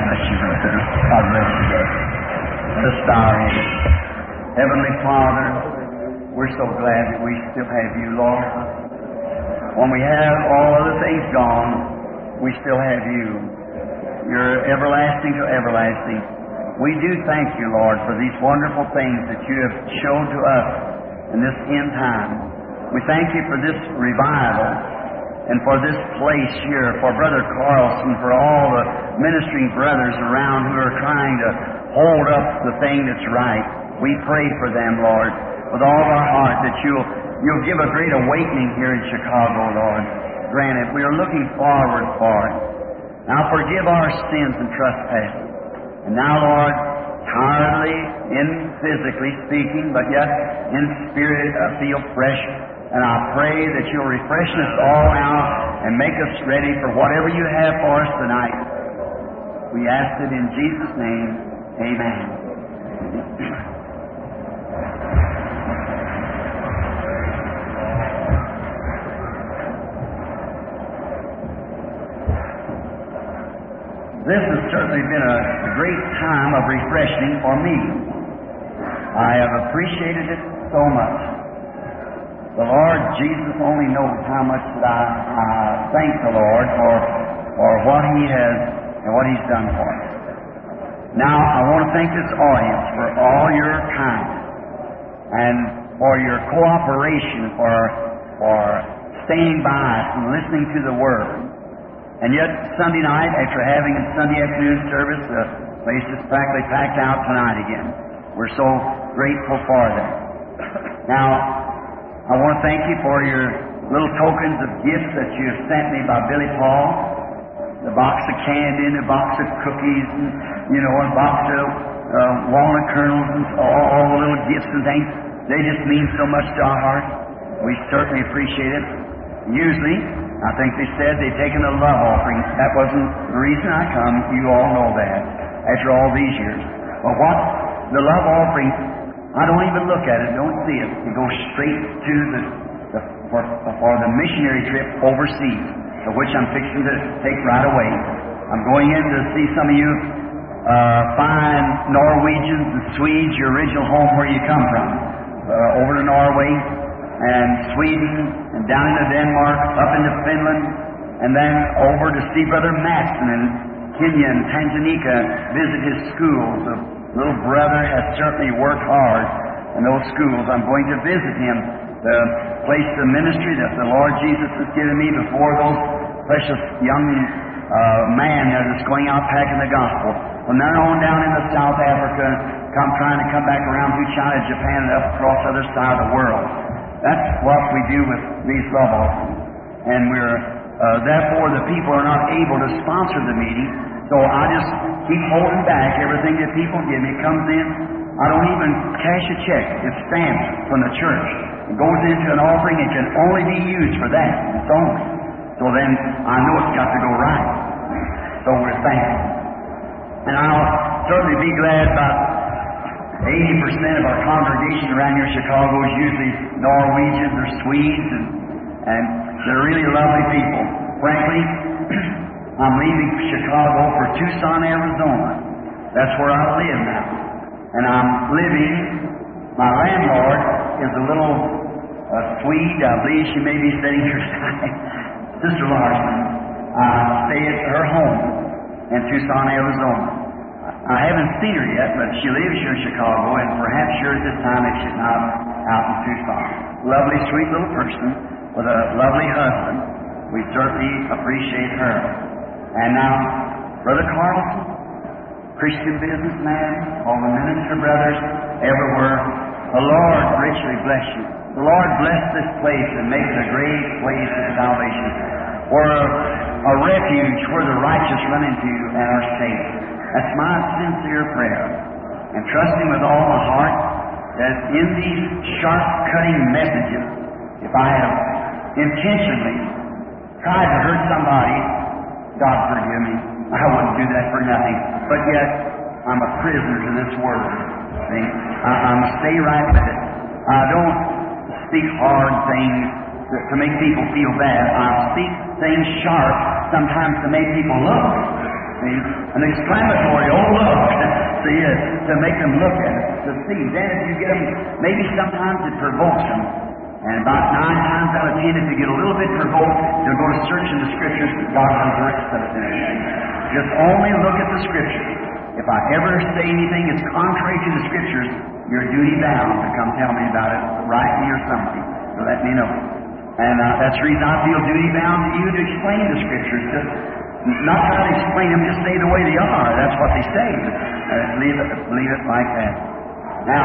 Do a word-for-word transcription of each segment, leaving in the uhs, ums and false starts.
bless you, brother. God bless you, brother. Let us bow our heads. Heavenly Father, we're so glad that we still have you, Lord. When we have all other things gone, we still have you. You're everlasting to everlasting. We do thank you, Lord, for these wonderful things that you have shown to us in this end time. We thank you for this revival and for this place here, for Brother Carlson, for all the ministering brothers around who are trying to hold up the thing that's right. We pray for them, Lord, with all our heart that you'll, you'll give a great awakening here in Chicago, Lord. Granted, we are looking forward for it. Now forgive our sins and trespasses. And now, Lord, tiredly, in physically speaking, but yet in spirit, I feel fresh. And I pray that you'll refresh us all now and make us ready for whatever you have for us tonight. We ask it in Jesus' name. Amen. This has certainly been a great time of refreshing for me. I have appreciated it so much. The Lord Jesus only knows how much that I, I thank the Lord for, for what He has and what He's done for us. Now, I want to thank this audience for all your kindness and for your cooperation, for, for staying by us and listening to the Word. And yet, Sunday night, after having a Sunday afternoon service, the place is practically packed out tonight again. We're so grateful for that. Now, I want to thank you for your little tokens of gifts that you have sent me by Billy Paul. The box of candy and the box of cookies and, you know, a box of uh, walnut kernels and all, all the little gifts and things. They just mean so much to our hearts. We certainly appreciate it. Usually, I think they said they'd taken a love offering. That wasn't the reason I come. You all know that after all these years. But what? The love offering, I don't even look at it, don't see it. It goes straight to the, the for, for the missionary trip overseas, for which I'm fixing to take right away. I'm going in to see some of you uh, fine Norwegians and Swedes, your original home where you come from, uh, over to Norway and Sweden and down into Denmark, up into Finland, and then over to see Brother Matson in Kenya and Tanganyika, visit his schools. The little brother has certainly worked hard in those schools. I'm going to visit him, the place of ministry that the Lord Jesus has given me before those precious young uh, man that is going out packing the gospel. From then on down into South Africa, come trying to come back around through China, Japan, and up across the other side of the world. That's what we do with these love offerings. And we're, uh, therefore, the people are not able to sponsor the meeting, so I just keep holding back everything that people give me. It comes in, I don't even cash a check. It's stamped from the church. It goes into an offering. It can only be used for that. It's only. So then I know it's got to go right. So we're thankful. And I'll certainly be glad about eighty percent of our congregation around here in Chicago is usually Norwegians or Swedes, and, and they're really lovely people. Frankly, I'm leaving Chicago for Tucson, Arizona. That's where I live now. And I'm living, my landlord is a little uh, Swede. I believe she may be sitting here tonight. Sister Larson. I stay at her home in Tucson, Arizona. I haven't seen her yet, but she lives here in Chicago, and perhaps here at this time if she's not out in Tucson. Lovely, sweet little person with a lovely husband. We certainly appreciate her. And now, Brother Carlson, Christian businessman, all the minister brothers everywhere, the Lord richly bless you. The Lord bless this place and make it a great place of salvation, where a, a refuge where the righteous run into and are safe. That's my sincere prayer. And trusting with all my heart that in these sharp-cutting messages, if I have intentionally tried to hurt somebody, God forgive me. I wouldn't do that for nothing. But yet, I'm a prisoner to this word. See? I, I'm stay right with it. I don't speak hard things to make people feel bad. I speak things sharp sometimes to make people look. See? An exclamatory, oh look! See, uh, to make them look at it, to see. Then if you get them, maybe sometimes it provokes them. And about nine times out of ten, if you get a little bit provoked, they'll go to search in the Scriptures, God has the rest of it in it. Just only look at the Scriptures. If I ever say anything that's contrary to the Scriptures, you're duty bound to come tell me about it, write me or something, so let me know. And uh, that's the reason I feel duty bound to you to explain the Scriptures. Just not try to explain them, just say the way they are. That's what they say. Uh, leave it, leave it like that. Now,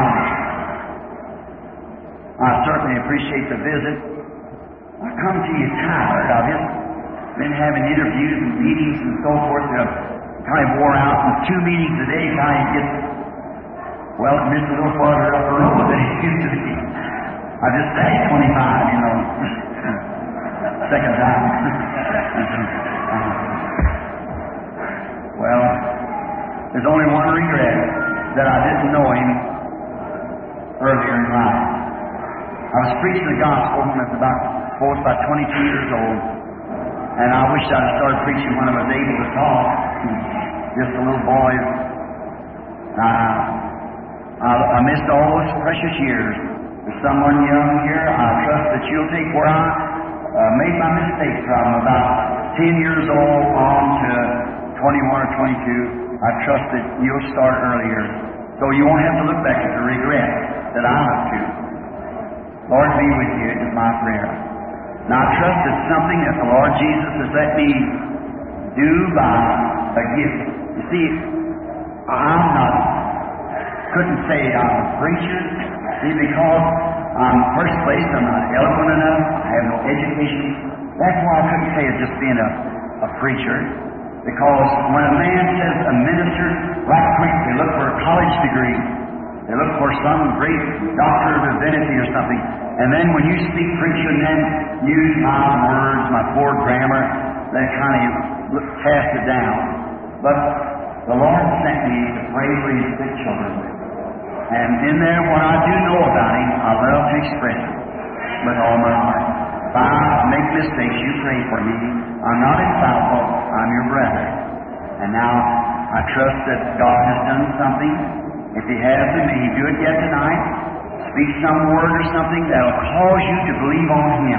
I certainly appreciate the visit. I come to you tired. I've just been having interviews and meetings and so forth. That kind of wore out, and two meetings a day kind of gets, well, it missed a little farther up the road than it used to be. I just say twenty-five, you know, second time. Well, there's only one regret, that I didn't know him earlier in life. I was preaching the gospel when I was about, I was about twenty-two years old, and I wish I'd started preaching when I was able to talk. Just a little boy. Uh, I, I missed all those precious years. There's someone young here, I trust that you'll take where I uh, made my mistake from about ten years old on to twenty-one or twenty-two. I trust that you'll start earlier, so you won't have to look back at the regret that I have to. Lord, be with you is my prayer. Now I trust it's something that the Lord Jesus has let me do by a gift. You see, I'm not, couldn't say I'm a preacher, see, because I'm, first place, I'm not eloquent enough, I have no education. That's why I couldn't say it's just being a, a preacher. Because when a man says a minister, right quick, they look for a college degree. They look for some great doctor of divinity or something. And then when you speak preacher and then use my words, my poor grammar, they kind of cast it down. But the Lord sent me to pray for His sick children. And in there, what I do know about Him, I love to express it with all my heart. If I make mistakes, you pray for me. I'm not infallible. I'm your brother. And now I trust that God has done something. If He has, then may He do it yet tonight. Speak some word or something that will cause you to believe on Him.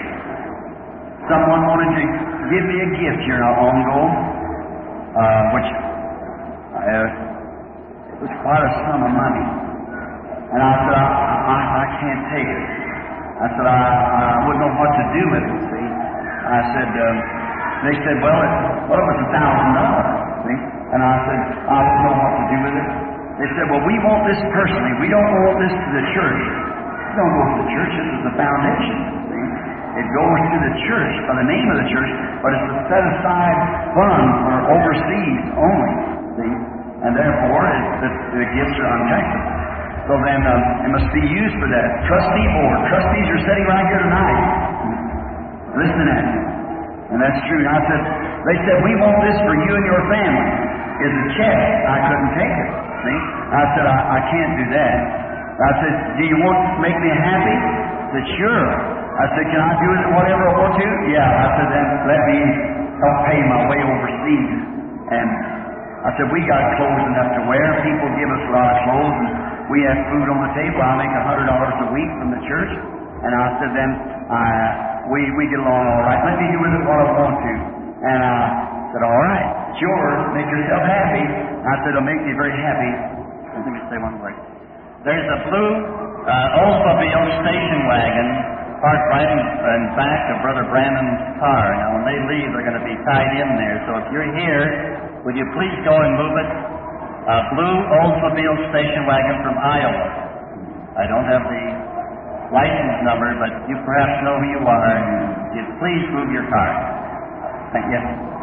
Someone wanted to give me a gift here not long ago, uh, which uh, it was quite a sum of money. And I said, I, I, I can't take it. I said, I, I wouldn't know what to do with it, see. I said, um, they said, well, it, well, it was a thousand dollars, see. And I said, I wouldn't know what to do with it. They said, well, we want this personally. We don't want this to the church. It don't go to the church. This is the foundation, see. It goes to the church by the name of the church, but it's a set-aside fund for overseas only, see. And therefore, it, the, the gifts are untaxable. So then um, it must be used for that. Trustee board. Trustees are sitting right here tonight, listening at you. And that's true. And I said, they said, we want this for you and your family. Is a check. I couldn't take it. See? I said, I, I can't do that. I said, do you want to make me happy? I said, sure. I said, can I do it whatever I want to? Yeah. I said, then let me help pay my way overseas. And I said, we got clothes enough to wear. People give us a lot of clothes. And we have food on the table. I make a hundred dollars a week from the church. And I said, then I, we, we get along all right. Let me do with it what I want to. And I said, all right, it's yours. Make yourself happy. I said, it'll make me very happy. Let me say one word. There's a blue uh, Oldsmobile station wagon parked right in, in back of Brother Brandon's car. Now, when they leave, they're going to be tied in there. So if you're here, would you please go and move it? A blue Oldsmobile station wagon from Iowa. I don't have the license number, but you perhaps know who you are. Would you please move your car? Thank you.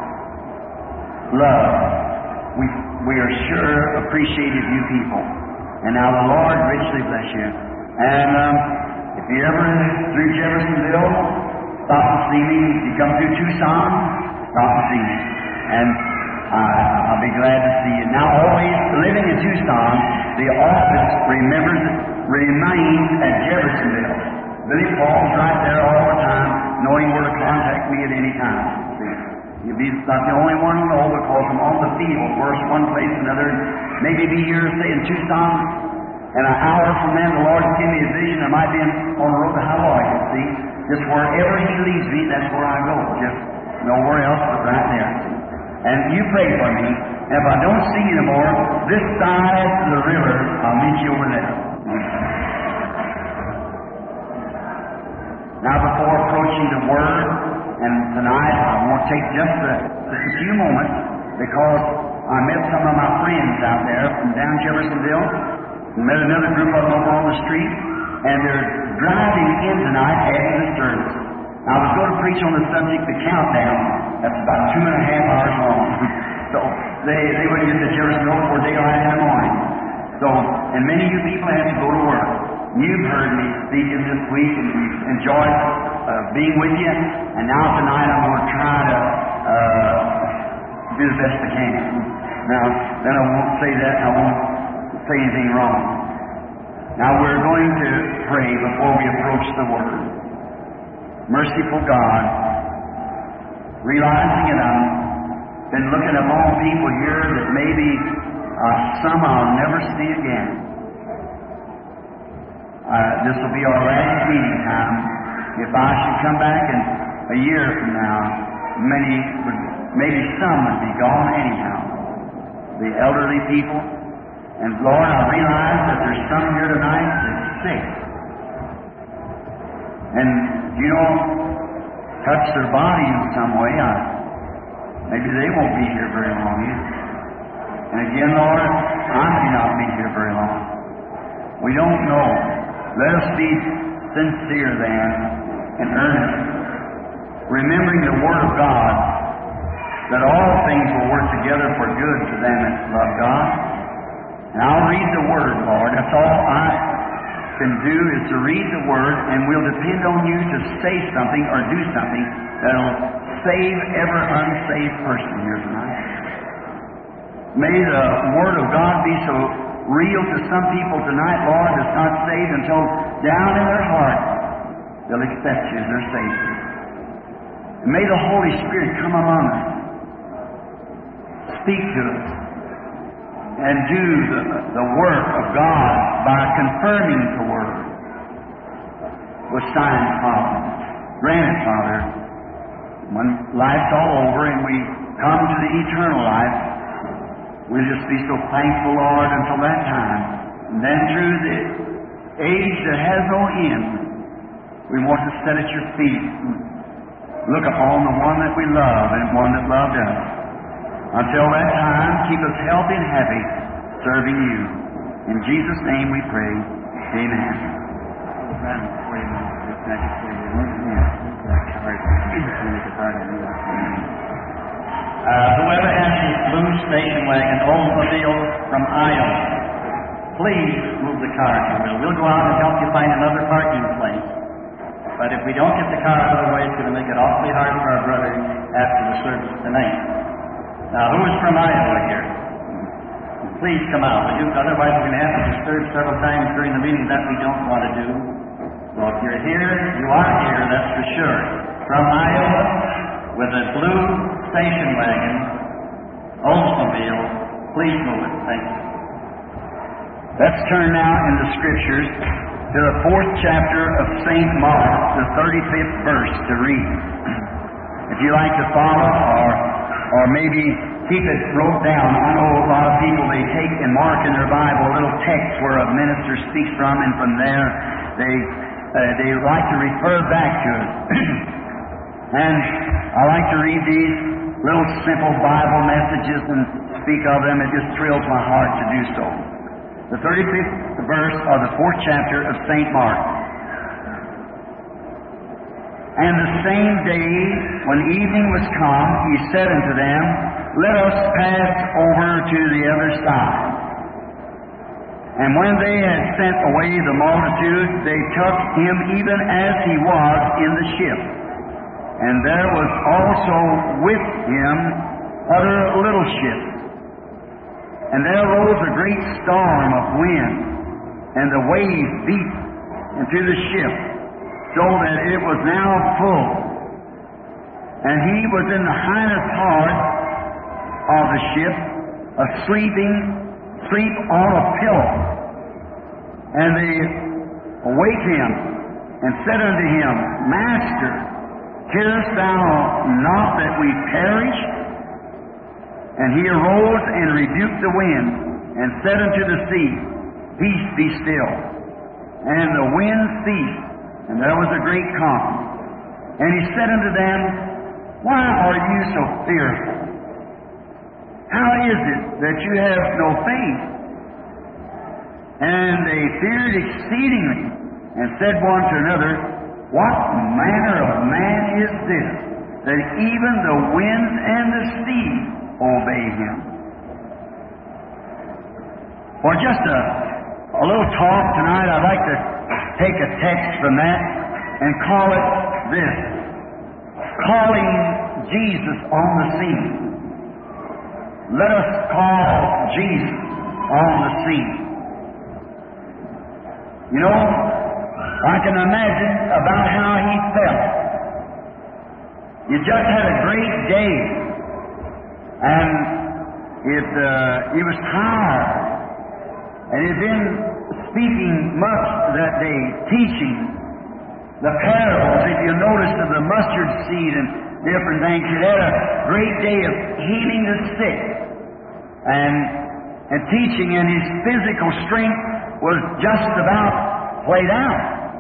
Love. We, we are sure appreciative of you people. And now the Lord richly bless you. And um, if you ever through Jeffersonville, stop and see me. If you come through Tucson, stop and see me. And uh, I'll be glad to see you. Now, always living in Tucson, the office remembers remains at Jeffersonville. Billy Paul's right there all the time, knowing where to contact me at any time. See? You'll be not the only one who know, because I'm on the field, first one place, another, maybe be here, say, in Tucson, and an hour from then the Lord will give me a vision. I might be on the road to Hawaii, you see. Just wherever He leads me, that's where I go. Just nowhere else but right there. And you pray for me, and if I don't see you anymore, this side of the river, I'll meet you over there. Now, before approaching the Word, and tonight I want to take just a, just a few moments, because I met some of my friends out there from down Jeffersonville, and met another group of them over on the street, and they're driving in tonight after the service. I was going to preach on the subject, the countdown. That's about two and a half hours long. So they, they wouldn't get to Jeffersonville before daylight in the morning. So, and many of you people have to go to work. You've heard me speaking this week, and we've enjoyed uh, being with you. And now tonight I'm going to try to uh, do the best I can. Now, then I won't say that. I won't say anything wrong. Now we're going to pray before we approach the Word. Merciful God, realizing that I've been looking among people here that maybe uh, some I'll never see again. Uh, this will be our last meeting time. If I should come back in a year from now, many would, maybe some would be gone anyhow. The elderly people. And Lord, I realize that there's some here tonight that's sick. And you don't touch their body in some way, I, maybe they won't be here very long either. And again, Lord, I may not be here very long. We don't know. Let us be sincere then and earnest, remembering the Word of God, that all things will work together for good to them that love God. And I'll read the Word, Lord. That's all I can do, is to read the Word, and we'll depend on you to say something or do something that'll save every unsaved person here tonight. May the Word of God be so real to some people tonight, Lord, that's not saved, until down in their heart they'll accept you as their Savior. And may the Holy Spirit come among us, speak to us, and do the, the work of God by confirming the Word with signs following. Grant it, Father, when life's all over and we come to the eternal life, we'll just be so thankful, Lord, until that time. And then through the age that has no end, we want to sit at your feet and look upon the one that we love and one that loved us. Until that time, keep us healthy and happy serving you. In Jesus' name we pray. Amen. Uh, whoever has his blue station wagon, Oldsmobile from Iowa, please move the car. We'll go out and help you find another parking place. But if we don't get the car out of the way, it's going to make it awfully hard for our brothers after the service tonight. Now, who is from Iowa here? Please come out, will you? Otherwise, we're going to have to disturb several times during the meeting that we don't want to do. Well, if you're here, you are here, that's for sure. From Iowa, with a blue station wagon, Oldsmobile, please move it. Thank you. Let's turn now in the Scriptures to the fourth chapter of Saint Mark, the thirty-fifth verse to read. If you like to follow, or or maybe keep it wrote down. I know a lot of people, they take and mark in their Bible a little text where a minister speaks from, and from there they uh, they like to refer back to it. And I like to read these little simple Bible messages and speak of them. It just thrills my heart to do so. The thirty-fifth verse of the fourth chapter of Saint Mark. And the same day, when evening was come, he said unto them, Let us pass over to the other side. And when they had sent away the multitude, they took him even as he was in the ship. And there was also with him other little ships. And there arose a great storm of wind, and the waves beat into the ship, so that it was now full. and he was in the highest part of the ship, asleeping, sleep on a pillow. And they awake him, and said unto him, Master, carest thou not that we perish? And he arose and rebuked the wind, and said unto the sea, Peace, be still. And the wind ceased, and there was a great calm. And he said unto them, Why are you so fearful? How is it that you have no faith? And they feared exceedingly, and said one to another, What manner of man is this, that even the winds and the sea obey him? For just a, a little talk tonight, I'd like to take a text from that and call it this: Calling Jesus on the scene. Let us call Jesus on the scene. You know, I can imagine about how he felt. You just had a great day, and it, uh, he was tired, and he'd been speaking much that day, teaching the parables, if you notice, of the mustard seed and different things. He had a great day of healing the sick and, and teaching, and his physical strength was just about played out.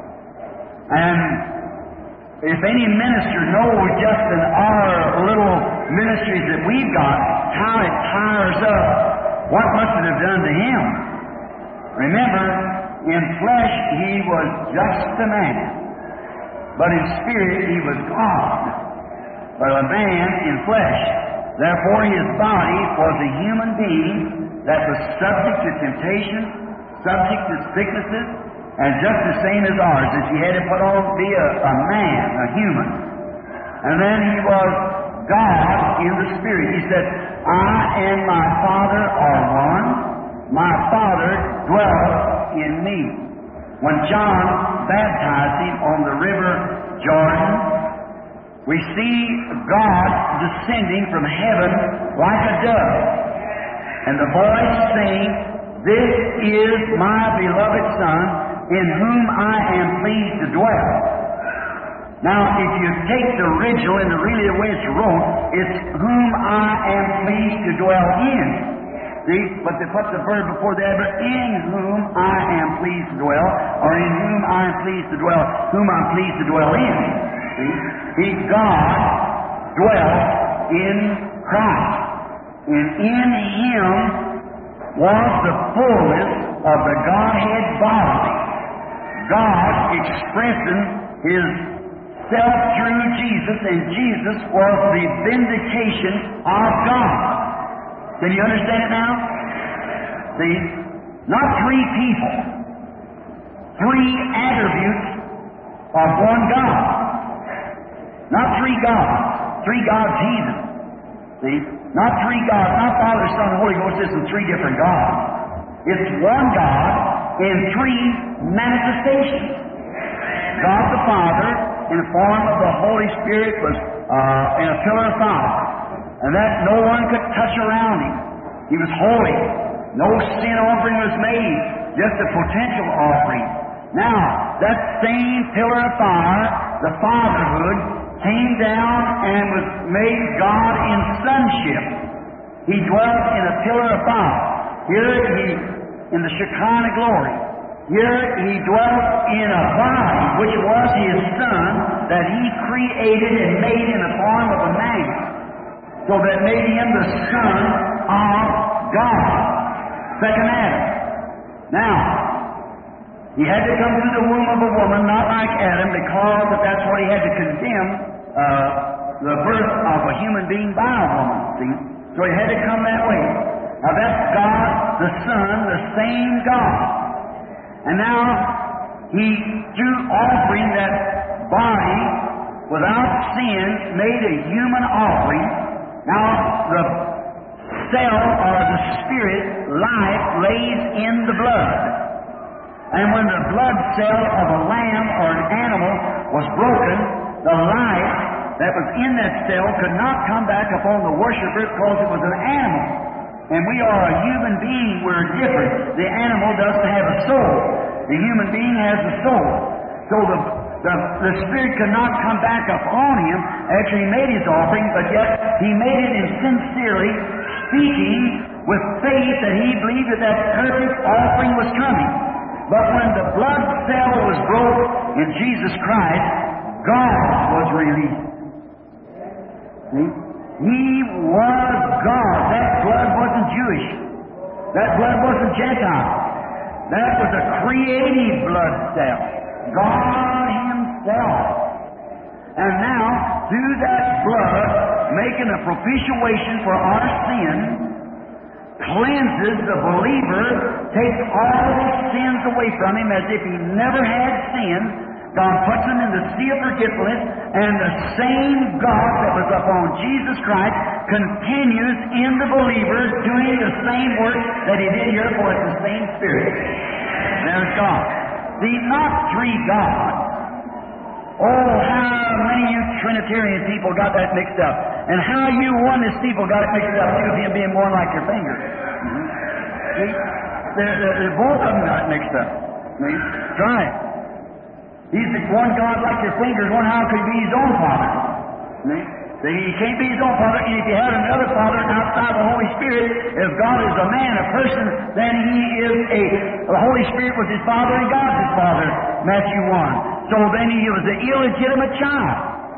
And if any minister knows just in our little ministries that we've got how it tires up, what must it have done to him? Remember, in flesh he was just a man, but in spirit he was God, but a man in flesh. Therefore his body was a human being that was subject to temptation, subject to sicknesses, and just the same as ours, that he had to put on be a, a man, a human. And then he was God in the Spirit. He said, I and my Father are one. My Father dwelleth in me. When John baptized him on the river Jordan, we see God descending from heaven like a dove, and the voice saying, This is my beloved Son, in whom I am pleased to dwell. Now, if you take the original and the really the way it's wrote, it's whom I am pleased to dwell in. See? But they put the verb before the adverb, in whom I am pleased to dwell, or in whom I am pleased to dwell, whom I'm pleased to dwell in. See? He, God, dwelt in Christ. And in Him was the fullness of the Godhead bodily. God expressing His self through Jesus, and Jesus was the vindication of God. Can you understand it now? See? Not three people. Three attributes of one God. Not three gods. Three gods, Jesus. See? Not three gods. Not Father, Son, and Holy Ghost. This is three different gods. It's one God in three manifestations. God the Father, in the form of the Holy Spirit, was uh, in a pillar of fire, and that no one could touch around Him. He was holy. No sin offering was made, just a potential offering. Now, that same pillar of fire, the fatherhood, came down and was made God in sonship. He dwelt in a pillar of fire. Here He, in the Shekinah glory, here He dwelt in a body, which was His Son, that He created and made in the form of a man, so that made Him the Son of God. Second Adam. Now, He had to come through the womb of a woman, not like Adam, because that's what He had to condemn uh, the birth of a human being by a woman. See? So He had to come that way. Now that's God, the Son, the same God. And now He, through offering that body without sin, made a human offering. Now the cell or the spirit life lays in the blood. And when the blood cell of a lamb or an animal was broken, the life that was in that cell could not come back upon the worshiper because it was an animal. And we are a human being. We're different. The animal doesn't have a soul. The human being has a soul. So the, the, the Spirit could not come back upon him after he made his offering, but yet he made it in sincerely, speaking with faith that he believed that that perfect offering was coming. But when the blood cell was broke in Jesus Christ, God was released. See? He was God. That blood wasn't Jewish. That blood wasn't Gentile. That was a creative blood cell. God Himself. And now, through that blood, making a propitiation for our sin, cleanses the believer, takes all his sins away from him as if he never had sinned. God puts him in the sea of forgetfulness, and the same God that was upon Jesus Christ continues in the believer doing the same work that He did here, for it's the same Spirit. There's God. See, not three gods. Oh, how many of you Trinitarian people got that mixed up. And how you oneness people got it mixed up, too, Him being more like your finger. Mm-hmm. See? They're, they're, they're both of them got it mixed up. See? Try it. He's the one God like your fingers, one how could he be His own Father? See? See? He can't be His own Father, and if you had another Father outside the Holy Spirit, if God is a man, a person, then He is a... The Holy Spirit was His Father, and God's His Father. Matthew one. So then He was an illegitimate child.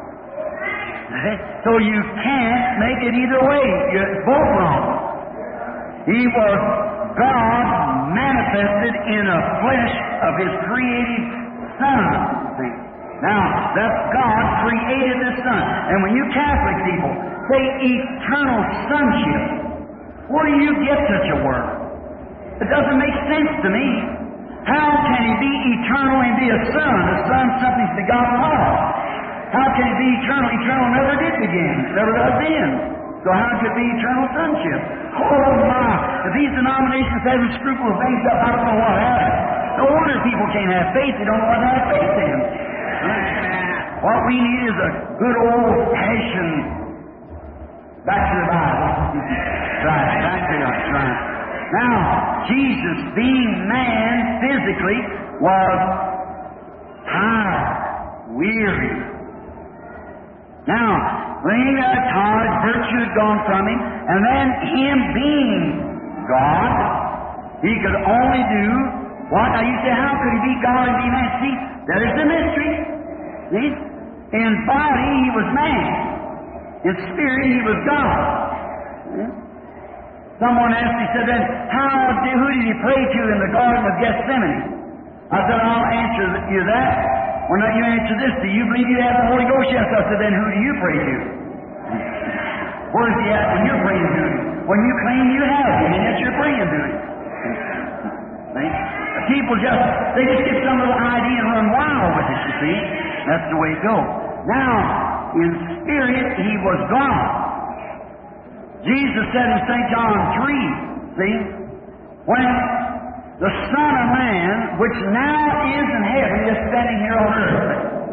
So you can't make it either way. You're both wrong. He was God manifested in a flesh of His creative Son. See? Now, that's God created the Son. And when you Catholic people say eternal sonship, where do you get such a word? It doesn't make sense to me. How can He be eternal and be a Son? A Son something's begotten of. How can He be eternal? Eternal never did begin. Never does end. So how could it be eternal sonship? Oh my! If these denominations have a scruple of things up, I don't know what happened. No wonder people can't have faith. They don't know what to have faith in. What we need is a good old-fashioned back to the Bible. Right, back to it. Right. Now, Jesus, being man physically, was tired, weary. Now, when he got tired, virtue had gone from him, and then Him being God, He could only do what? Now you say, how could He be God and be man? See, that is the mystery. See? In body, He was man. In spirit, He was God. See? Someone asked me, said, then, how did, who did He pray to in the Garden of Gethsemane? I said, I'll answer you that. Well, now you answer this. Do you believe you have the Holy Ghost? Yes. I said, then who do you pray to? Where is He at when you're praying to Him? When you claim you have Him, and yet you're praying to Him. See? People just, they just get some little idea and run wild with it, you see. That's the way it goes. Now, in spirit, He was God. Jesus said in Saint John three, see, when the Son of Man, which now is in heaven, is standing here on earth.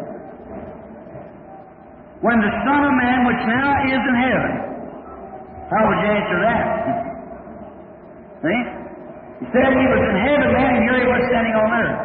When the Son of Man, which now is in heaven, how would you answer that? See? He said He was in heaven then, and here He was standing on earth.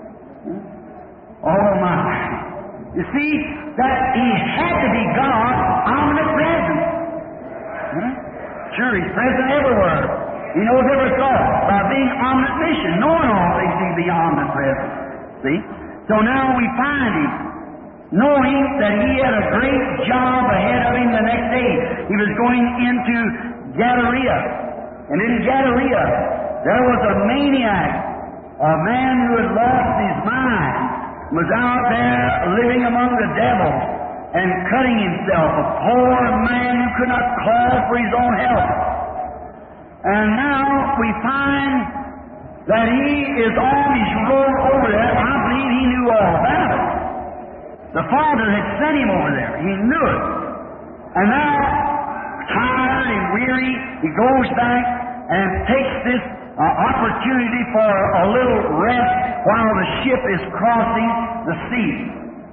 Oh my. You see, that He had to be God, omnipresent. Hmm? Sure, He's present everywhere. He knows every thought by being omniscient, knowing all things, He's the omnipresent. See? So now we find Him, knowing that He had a great job ahead of Him the next day. He was going into Gadara. And in Gadara, there was a maniac, a man who had lost his mind, was out there living among the devils and cutting himself, a poor man who could not call for his own help. And now we find that he is on his road over there. I believe he knew all about it. The Father had sent him over there. He knew it. And now, tired and weary, he goes back and takes this Uh, opportunity for a little rest while the ship is crossing the sea.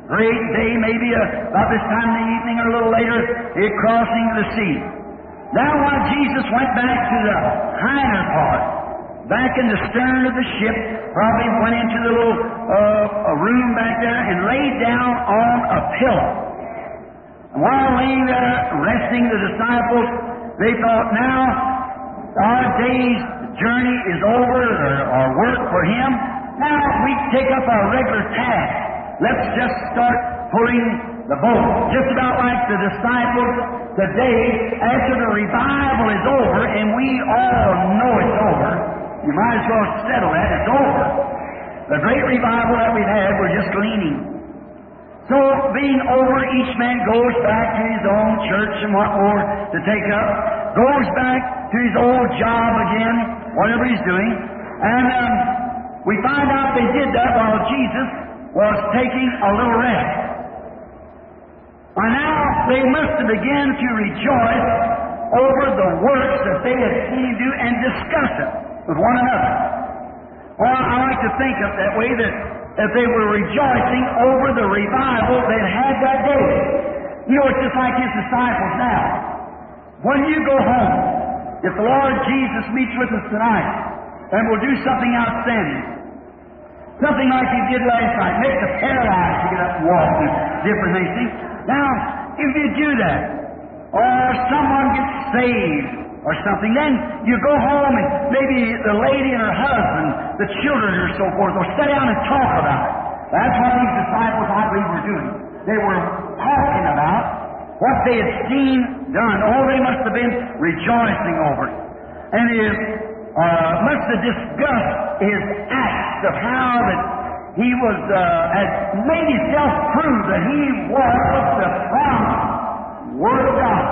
great day, maybe uh, about this time in the evening or a little later, it crossing the sea. Now while Jesus went back to the hinder part, back in the stern of the ship, probably went into the little uh, a room back there and laid down on a pillow. And while laying there, resting, the disciples, they thought, now our day's journey is over, or our work for Him. Now we take up our regular task. Let's just start pulling the boat. Just about like the disciples today, after the revival is over, and we all know it's over, you might as well settle that, it's over. The great revival that we've had, we're just gleaning. So, being over, each man goes back to his own church and what more to take up, goes back to his old job again, whatever he's doing, and um, we find out they did that while Jesus was taking a little rest. By now, they must have begun to rejoice over the works that they had seen him do and discuss it with one another. Well, I like to think of that way, that, that they were rejoicing over the revival they had that day. You know, it's just like His disciples now. When you go home, if the Lord Jesus meets with us tonight, and will do something outstanding, something like He did last night, make the paralyzed to get up and walk, and different things. See? Now, if you do that, or someone gets saved, or something, then you go home and maybe the lady and her husband, the children or so forth, will sit down and talk about it. That's what these disciples, I believe, were doing. They were talking about what they had seen done. Oh, they must have been rejoicing over it. And they uh, must have discussed His acts of how that He was, uh, had made Himself prove that He was the promised Word of God.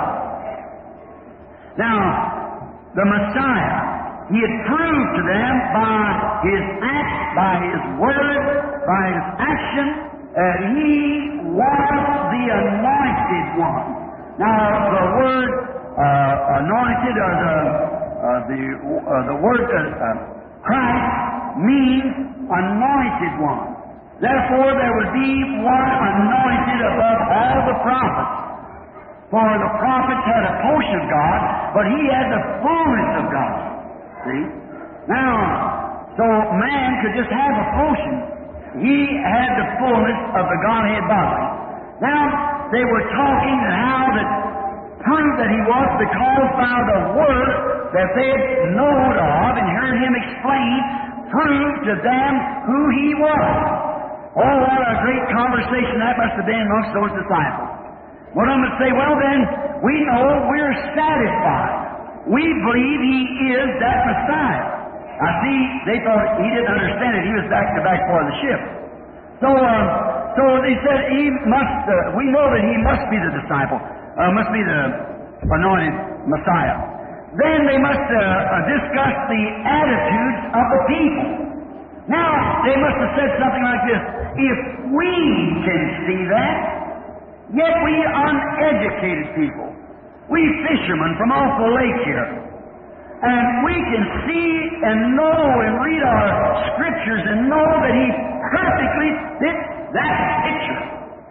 Now, the Messiah, He had proved to them by His acts, by His word, by His action, that He was the Anointed One. Now, the word uh, anointed, or the uh, the uh, the word uh, uh, Christ means anointed one. Therefore, there would be one anointed above all the prophets. For the prophets had a portion of God, but He had the fullness of God. See? Now, so man could just have a portion. He had the fullness of the Godhead bodily. Now, they were talking and how that proved that He was, because by the Word that they had known of and heard Him explain, proved to them who He was. Oh, what a great conversation that must have been amongst those disciples. One of them would say, well then, we know we're satisfied. We believe He is that Messiah. I see, they thought He didn't understand it. He was back to back part of the ship. So, um, so they said, He must, uh, we know that He must be the disciple, uh, must be the anointed Messiah. Then they must uh, uh, discuss the attitudes of the people. Now, they must have said something like this: if we can see that, yet we uneducated people, we fishermen from off the lake here, and we can see and know and read our scriptures and know that He perfectly fits that picture,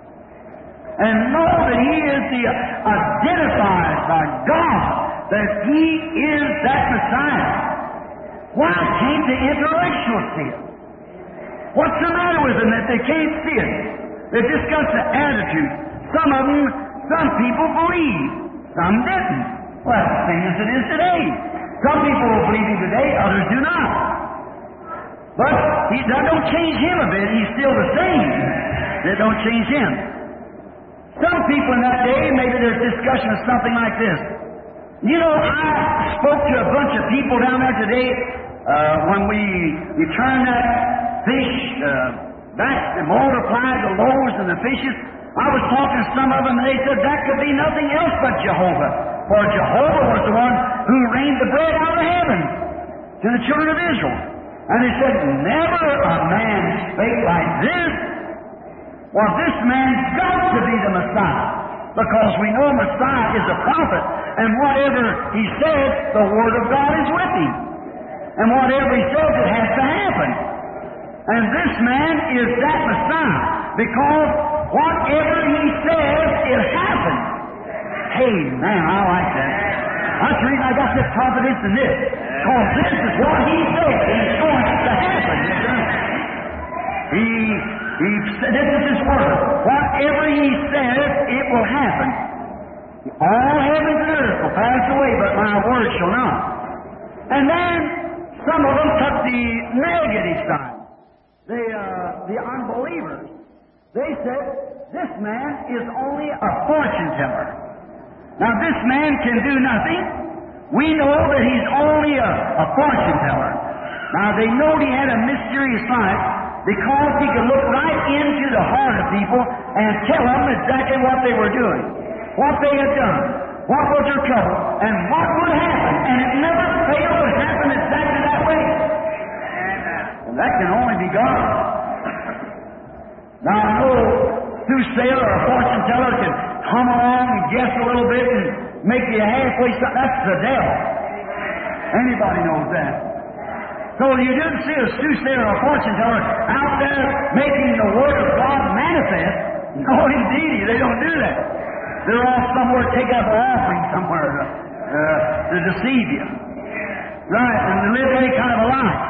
and know that He is the identified by God, that He is that Messiah. Why can't the intellectuals see it? What's the matter with them that they can't see it? They discuss the attitude. Some of them, some people believe, some didn't. Well, that's the same as it is today. Some people will believe Him today, others do not. But he, that don't change Him a bit. He's still the same. That don't change Him. Some people in that day, maybe there's discussion of something like this. You know, I spoke to a bunch of people down there today uh, when we returned that fish uh, back and multiplied the loaves and the fishes. I was talking to some of them, and they said that could be nothing else but Jehovah. For Jehovah was the one who rained the bread out of heaven to the children of Israel. And they said, never a man spake like this. Well, this man's got to be the Messiah, because we know Messiah is a prophet, and whatever he says, the Word of God is with him. And whatever he says, it has to happen. And this man is that Messiah, because whatever He says, it happens. Hey, man, I like that. That's the reason I got this confidence in this. Because this is what He said, and it's going to happen. He, he said, this is His Word. Whatever He says, it will happen. All heavens and earth will pass away, but my word shall not. And then some of them took the negative side. The, uh, the unbelievers. They said, this man is only a fortune teller. Now, this man can do nothing. We know that he's only a, a fortune teller. Now, they know he had a mysterious life because he could look right into the heart of people and tell them exactly what they were doing, what they had done, what was their trouble, and what would happen. And it never failed to happen exactly that way. And that can only be God. Now, I know soothsayer or a fortune teller can come along and guess a little bit and make you halfway something. That's the devil. Anybody knows that. So you didn't see a soothsayer or a fortune teller out there making the Word of God manifest. No, indeed, they don't do that. They're off somewhere taking up an offering somewhere to, uh, to deceive you. Right, and to live any kind of a life.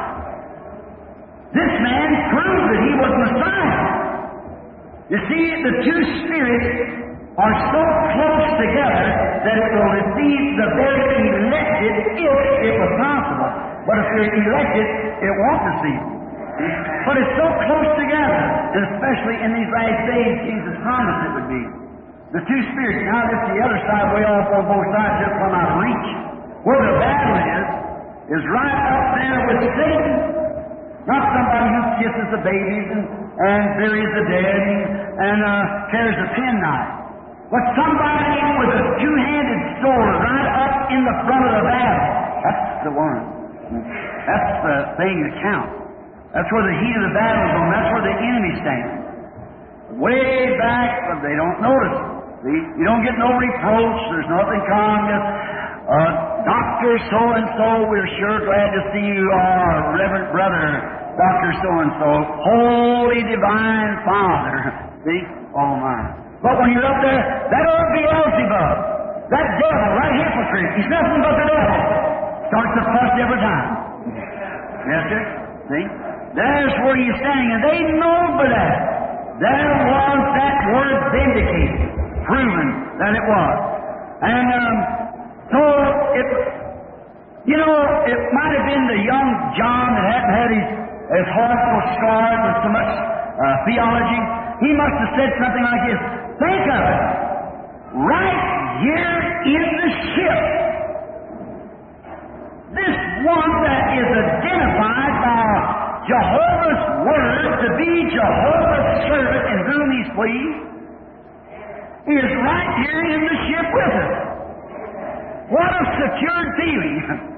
This man proved that he was Messiah. You see, the two spirits are so close together that it will deceive the very elected if it was possible. But if they're elected, it won't deceive. But it's so close together, and especially in these last days, Jesus promised it would be. The two spirits, now this the other side, way off on both sides, just come out of reach. Where the battle is, is right up there with Satan. Not somebody who kisses the babies and, and buries the dead and, and uh, carries a penknife. But somebody with a two-handed sword right up in the front of the battle. That's the one. That's the thing that counts. That's where the heat of the battle is on. That's where the enemy stands. Way back, but they don't notice it. See? You don't get no reproach. There's nothing calm. Just, uh, Doctor so-and-so, we're sure glad to see you, our Reverend Brother, Doctor so-and-so, Holy Divine Father. See? Oh, my. But when you're up there, that old Beelzebub, that devil, that hypocrite, he's nothing but the devil. Starts to fuss every time. Yes, sir? See? There's where you're standing, and they know by that. There was that word vindicated, proven that it was. And um, so, it, you know, it might have been the young John that hadn't had his, his heart so scarred with so much uh, theology. He must have said something like this. Think of it. Right here in the ship, this one that is identified by Jehovah's Word to be Jehovah's servant in whom He's pleased, is right here in the ship with us. What a secured feeling.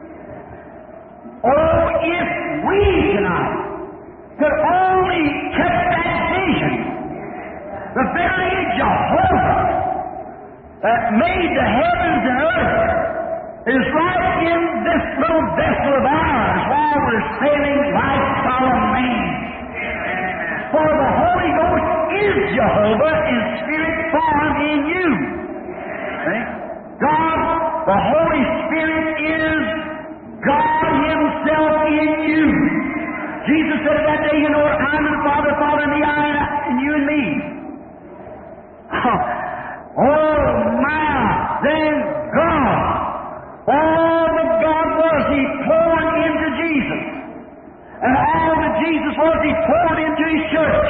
Oh, if we tonight could only catch that vision, the very Jehovah that made the heavens and earth is right in this little vessel of ours while we're sailing like solemn main. For the Holy Ghost is Jehovah in spirit form in you. See? God, the Holy Spirit is God Himself in you. Jesus said that day, you know, I'm the Father, Father in me, I and you and me. Oh, my, then God, all that God was, He poured into Jesus. And all that Jesus was, He poured into His church.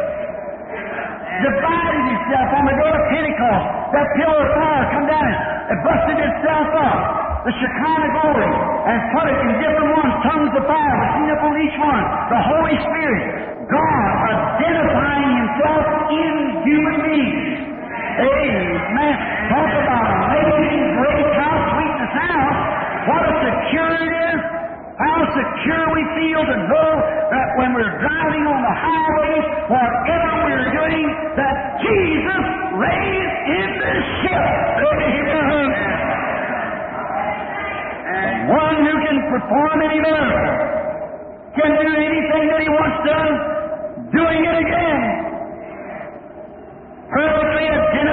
Divided Himself on the day of Pentecost. That pillar of fire come down and busted itself up. The Shekinah glory. And put it in different ones, tongues of fire, between upon each one. The Holy Spirit. God identifying Himself in human beings. Amen. Talk about amazing grace, how sweet the sound. What a secure it is. How secure we feel to know that when we're driving on the highways, whatever we're doing, that Jesus reigns in the ship. Amen. And one who can perform any miracle, can do anything that He wants done, doing it again.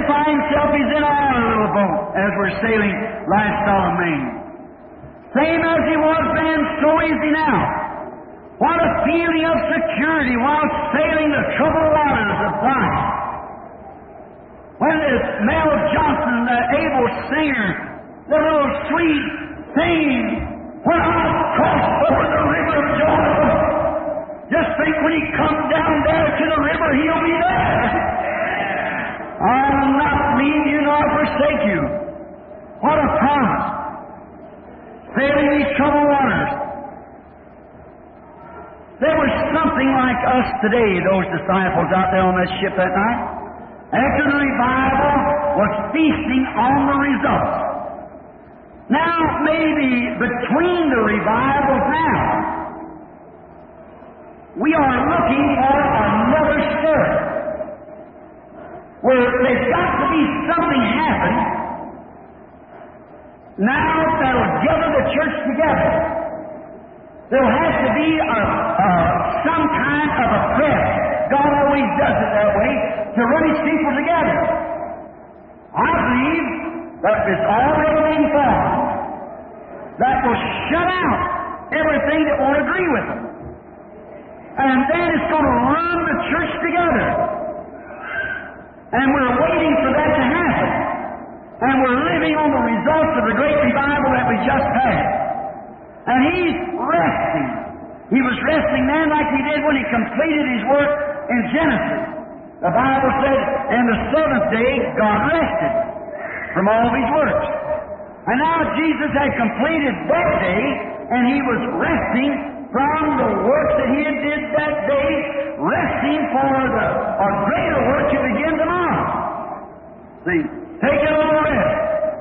identify himself. He's in our little boat as we're sailing last Solemn Main. Same as he was then, so is he now. What a feeling of security while sailing the troubled waters of life. When this Mel Johnson, the able singer, the little sweet singing, when I cross over the river of Jordan, just think when he comes down there to the river, he'll be there. I'll not leave you nor forsake you. What a promise. Sailing these troubled waters. There was something like us today, those disciples out there on that ship that night. After the revival was feasting on the results. Now, maybe between the revivals now, we are looking for another stir, where there's got to be something happen now that'll gather the church together. There'll have to be a, a, some kind of a press. God always does it that way, to run His people together. I believe that it's already been formed that will shut out everything that won't agree with them. And then it's going to run the church together. And we're waiting for that to happen. And we're living on the results of the great revival that we just had. And He's resting. He was resting then like He did when He completed His work in Genesis. The Bible said, "And the seventh day God rested from all His works." And now Jesus had completed that day, and He was resting from the work that He had did that day, resting for the a greater work to begin tomorrow. See, taking a little rest.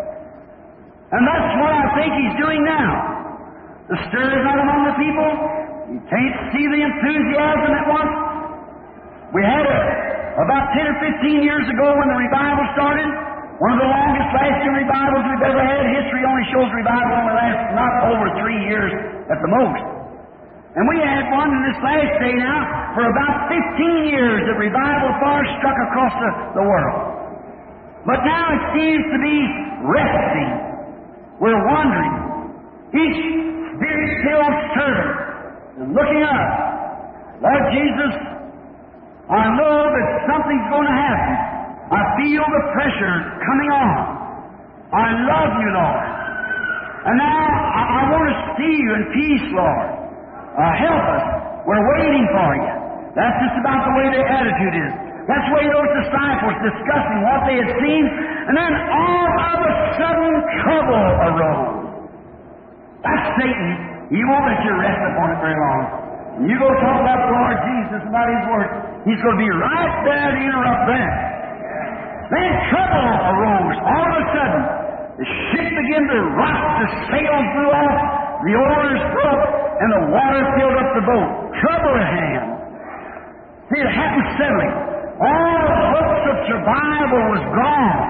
And that's what I think He's doing now. The stir is not among the people. You can't see the enthusiasm at once. We had a, about ten or fifteen years ago when the revival started, one of the longest lasting revivals we've ever had. History only shows revival only lasts not over three years at the most. And we had one in this last day now for about fifteen years that revival far struck across the, the world. But now it seems to be resting. We're wondering. Each spirit-filled servant is looking up. Lord Jesus, I know that something's going to happen. I feel the pressure coming on. I love you, Lord. And now I, I want to see you in peace, Lord. Uh, help us. We're waiting for you. That's just about the way their attitude is. That's the way those disciples discussing what they had seen, and then all of a sudden trouble arose. That's Satan. He won't let you rest upon it very long. When you go talk about the Lord Jesus, about His Word, He's going to be right there to interrupt that. Then trouble arose all of a sudden. The ship began to rock, the sails blew off, the oars broke, and the water filled up the boat. Trouble at hand. See, it happened suddenly. All hopes of survival was gone.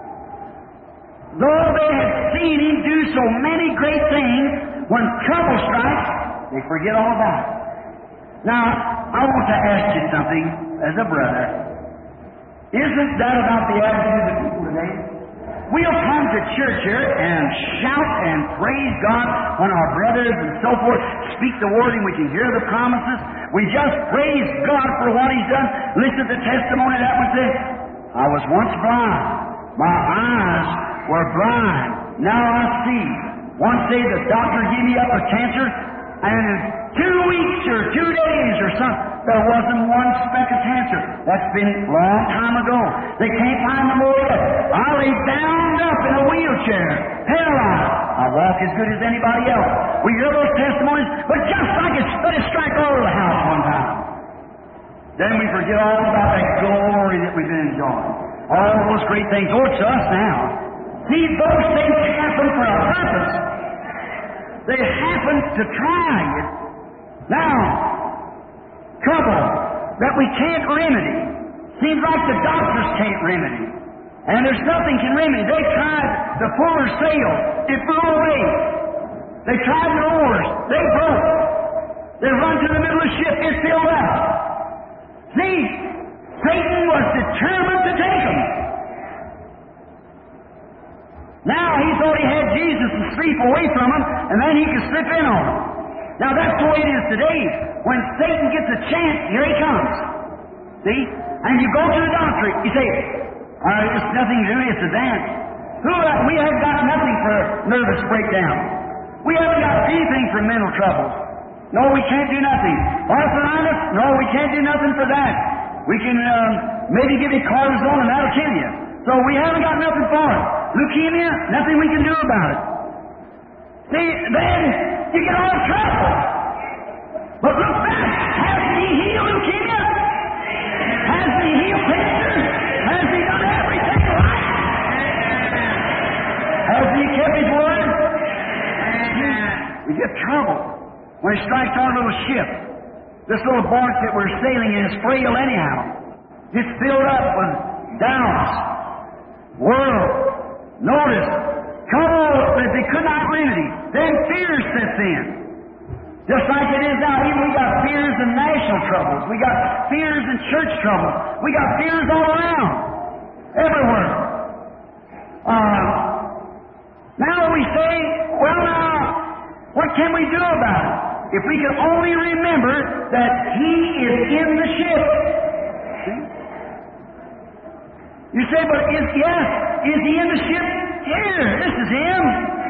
Though they had seen Him do so many great things, when trouble strikes, they forget all about it. Now, I want to ask you something as a brother. Isn't that about the attitude of people today? We'll come to church here and shout and praise God when our brothers and so forth speak the word and we can hear the promises. We just praise God for what He's done. Listen to the testimony of that one say, "I was once blind. My eyes were blind. Now I see." One day the doctor gave me up for cancer, and in two weeks or two days or something, there wasn't one speck of cancer. That's been a long time ago. They can't find the more yet. I lay bound up in a wheelchair, paralyzed. I walk as good as anybody else. We hear those testimonies, but just like it, let it strike all over the house one time. Then we forget all about that glory that we've been enjoying. All those great things. Oh, it's us now. See, those things happen for a purpose. They happen to try it. Now, trouble that we can't remedy. Seems like the doctors can't remedy. And there's nothing can remedy. They tried the fuller sail. It blew away. They tried the oars. They broke. They run to the middle of the ship. It filled up. See, Satan was determined to take them. Now he thought he had Jesus and sleep away from him, and then he could slip in on him. Now that's the way it is today. When Satan gets a chance, here he comes. See? And you go to the doctor, you say, uh, it's nothing to do, it's a dance. Who, uh, we haven't got nothing for nervous breakdown. We haven't got anything for mental troubles. No, we can't do nothing. Arthritis? No, we can't do nothing for that. We can um, maybe give you cortisone and that'll kill you. So we haven't got nothing for it. Leukemia? Nothing we can do about it. See, then you get all trouble. But look back. Hasn't He healed leukemia? Hasn't He healed cancer? Hasn't He done everything right? Hasn't He kept His word? We get trouble when He strikes our little ship. This little bark that we're sailing in is frail anyhow. It's filled up with doubts, world, notice, trouble that they could not remedy. Then fear sets in. Just like it is now, even we got fears in national troubles. We got fears in church troubles. We got fears all around, everywhere. Uh, now we say, well now, what can we do about it? If we can only remember that He is in the ship. See? You say, but is, yes, is He in the ship? Here, this is Him.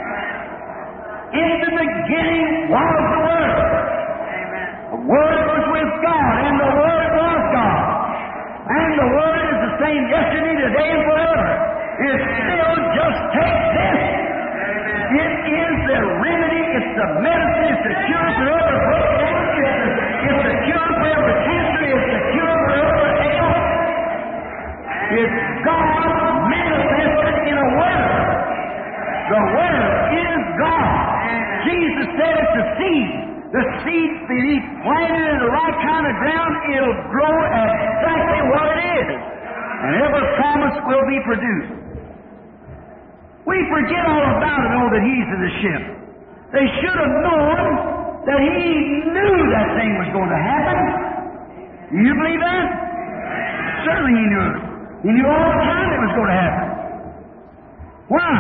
In the beginning was the Word. Amen. The Word was with God, and the Word was God. And the Word is the same yesterday, today, and forever. It still just takes this. It is the remedy, it's the medicine, it's the cure for every breakdown, it's the, it's the cure for every cancer, it's the cure for every ailment. It's God manifested in a Word. The Word is God. Jesus said it's a seed. The seed that He planted in the right kind of ground, it'll grow exactly what it is. And every promise will be produced. We forget all about it, oh, that He's in the ship. They should have known that He knew that thing was going to happen. Do you believe that? Certainly He knew it. He knew all the time it was going to happen. Why?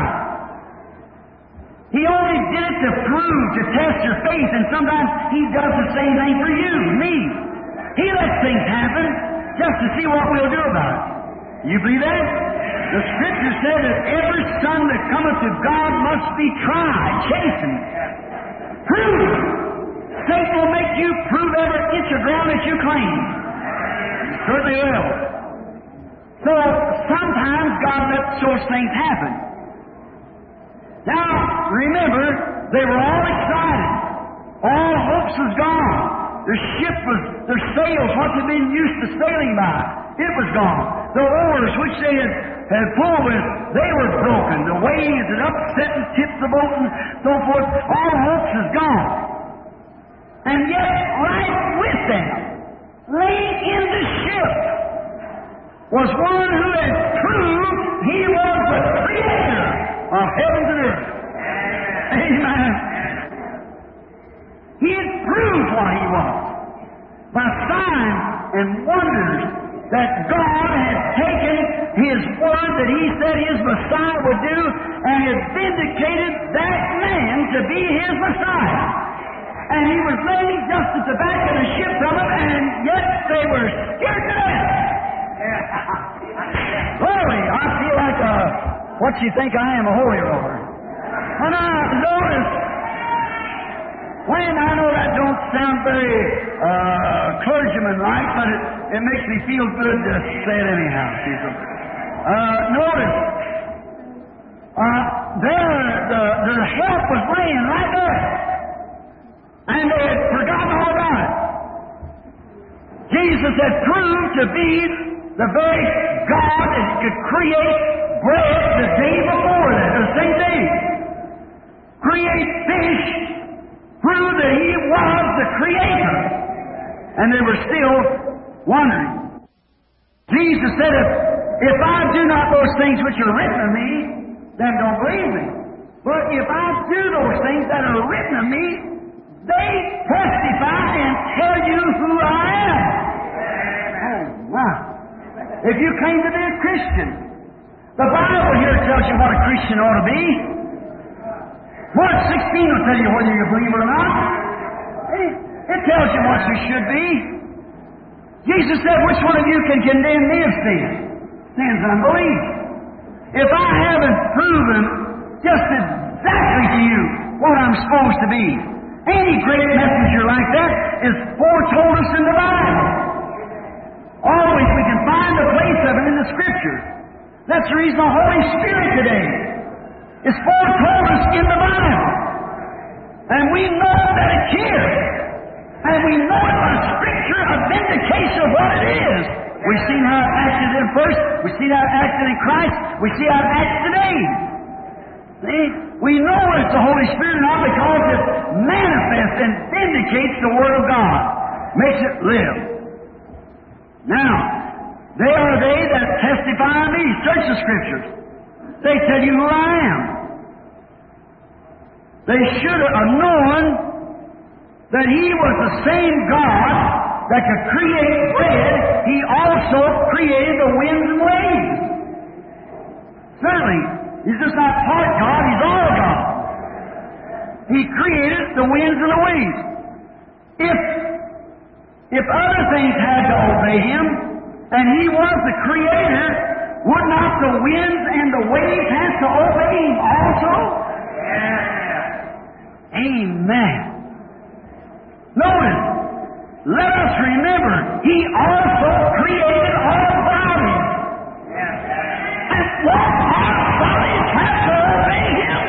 He only did it to prove, to test your faith, and sometimes He does the same thing for you, me. He lets things happen just to see what we'll do about it. You believe that? The Scripture said that every son that cometh to God must be tried, chastened, proved. Satan will make you prove every inch of ground that you claim. He certainly will. So sometimes God lets those things happen. Now, remember, they were all excited. All hopes was gone. Their ship was, their sails, what they'd been used to sailing by, it was gone. The oars which they had, had pulled with, they were broken. The waves had upset and tipped the boat and so forth. All hopes was gone. And yet, right with them, laying in the ship, was one who had proved He was the Creator of heaven and earth. Amen. He had proved what He was by signs and wonders that God had taken His word that He said His Messiah would do and had vindicated that man to be His Messiah. And He was laying just at the back of the ship from him, and yet they were scared to death. Glory, I feel like a, what you think I am, a holy roller. And I notice, when I know that don't sound very uh, clergyman-like, but it, it makes me feel good to say it anyhow. Uh, notice, uh, there, the, the help was laying right there. And they had forgotten all about it. Jesus had proved to be the very God that could create bread the day before that, the same day. Create fish, prove that He was the Creator. And they were still wondering. Jesus said, if, if I do not those things which are written of me, then don't believe me. But if I do those things that are written of me, they testify and tell you who I am. Oh, my. If you claim to be a Christian, The Bible here tells you what a Christian ought to be. Mark sixteen will tell you whether you believe or not. It, it tells you what you should be. Jesus said, which one of you can condemn me of sin? Sin's unbelief. If I haven't proven just exactly to you what I'm supposed to be, any great messenger like that is foretold us in the Bible. Always we can find a place of it in the Scripture. That's the reason the Holy Spirit today is foretold us in the Bible. And we know that it's here. And we know it by Scripture, a vindication of what it is. We've seen how it acted in first. We've seen how it acted in Christ. We see how it acts today. See? We know it's the Holy Spirit not because it manifests and vindicates the Word of God. Makes it live. Now, they are they that testify of me. Search the Scriptures. They tell you who I am. They should have known that He was the same God that could create bread. He also created the winds and waves. Certainly, He's just not part God, He's all God. He created the winds and the waves. If, if other things had to obey Him, and He was the Creator, would not the winds and the waves have to obey Him also? Yeah. Amen. Notice, let us remember, He also created all bodies. Yeah. And what our bodies have to obey Him.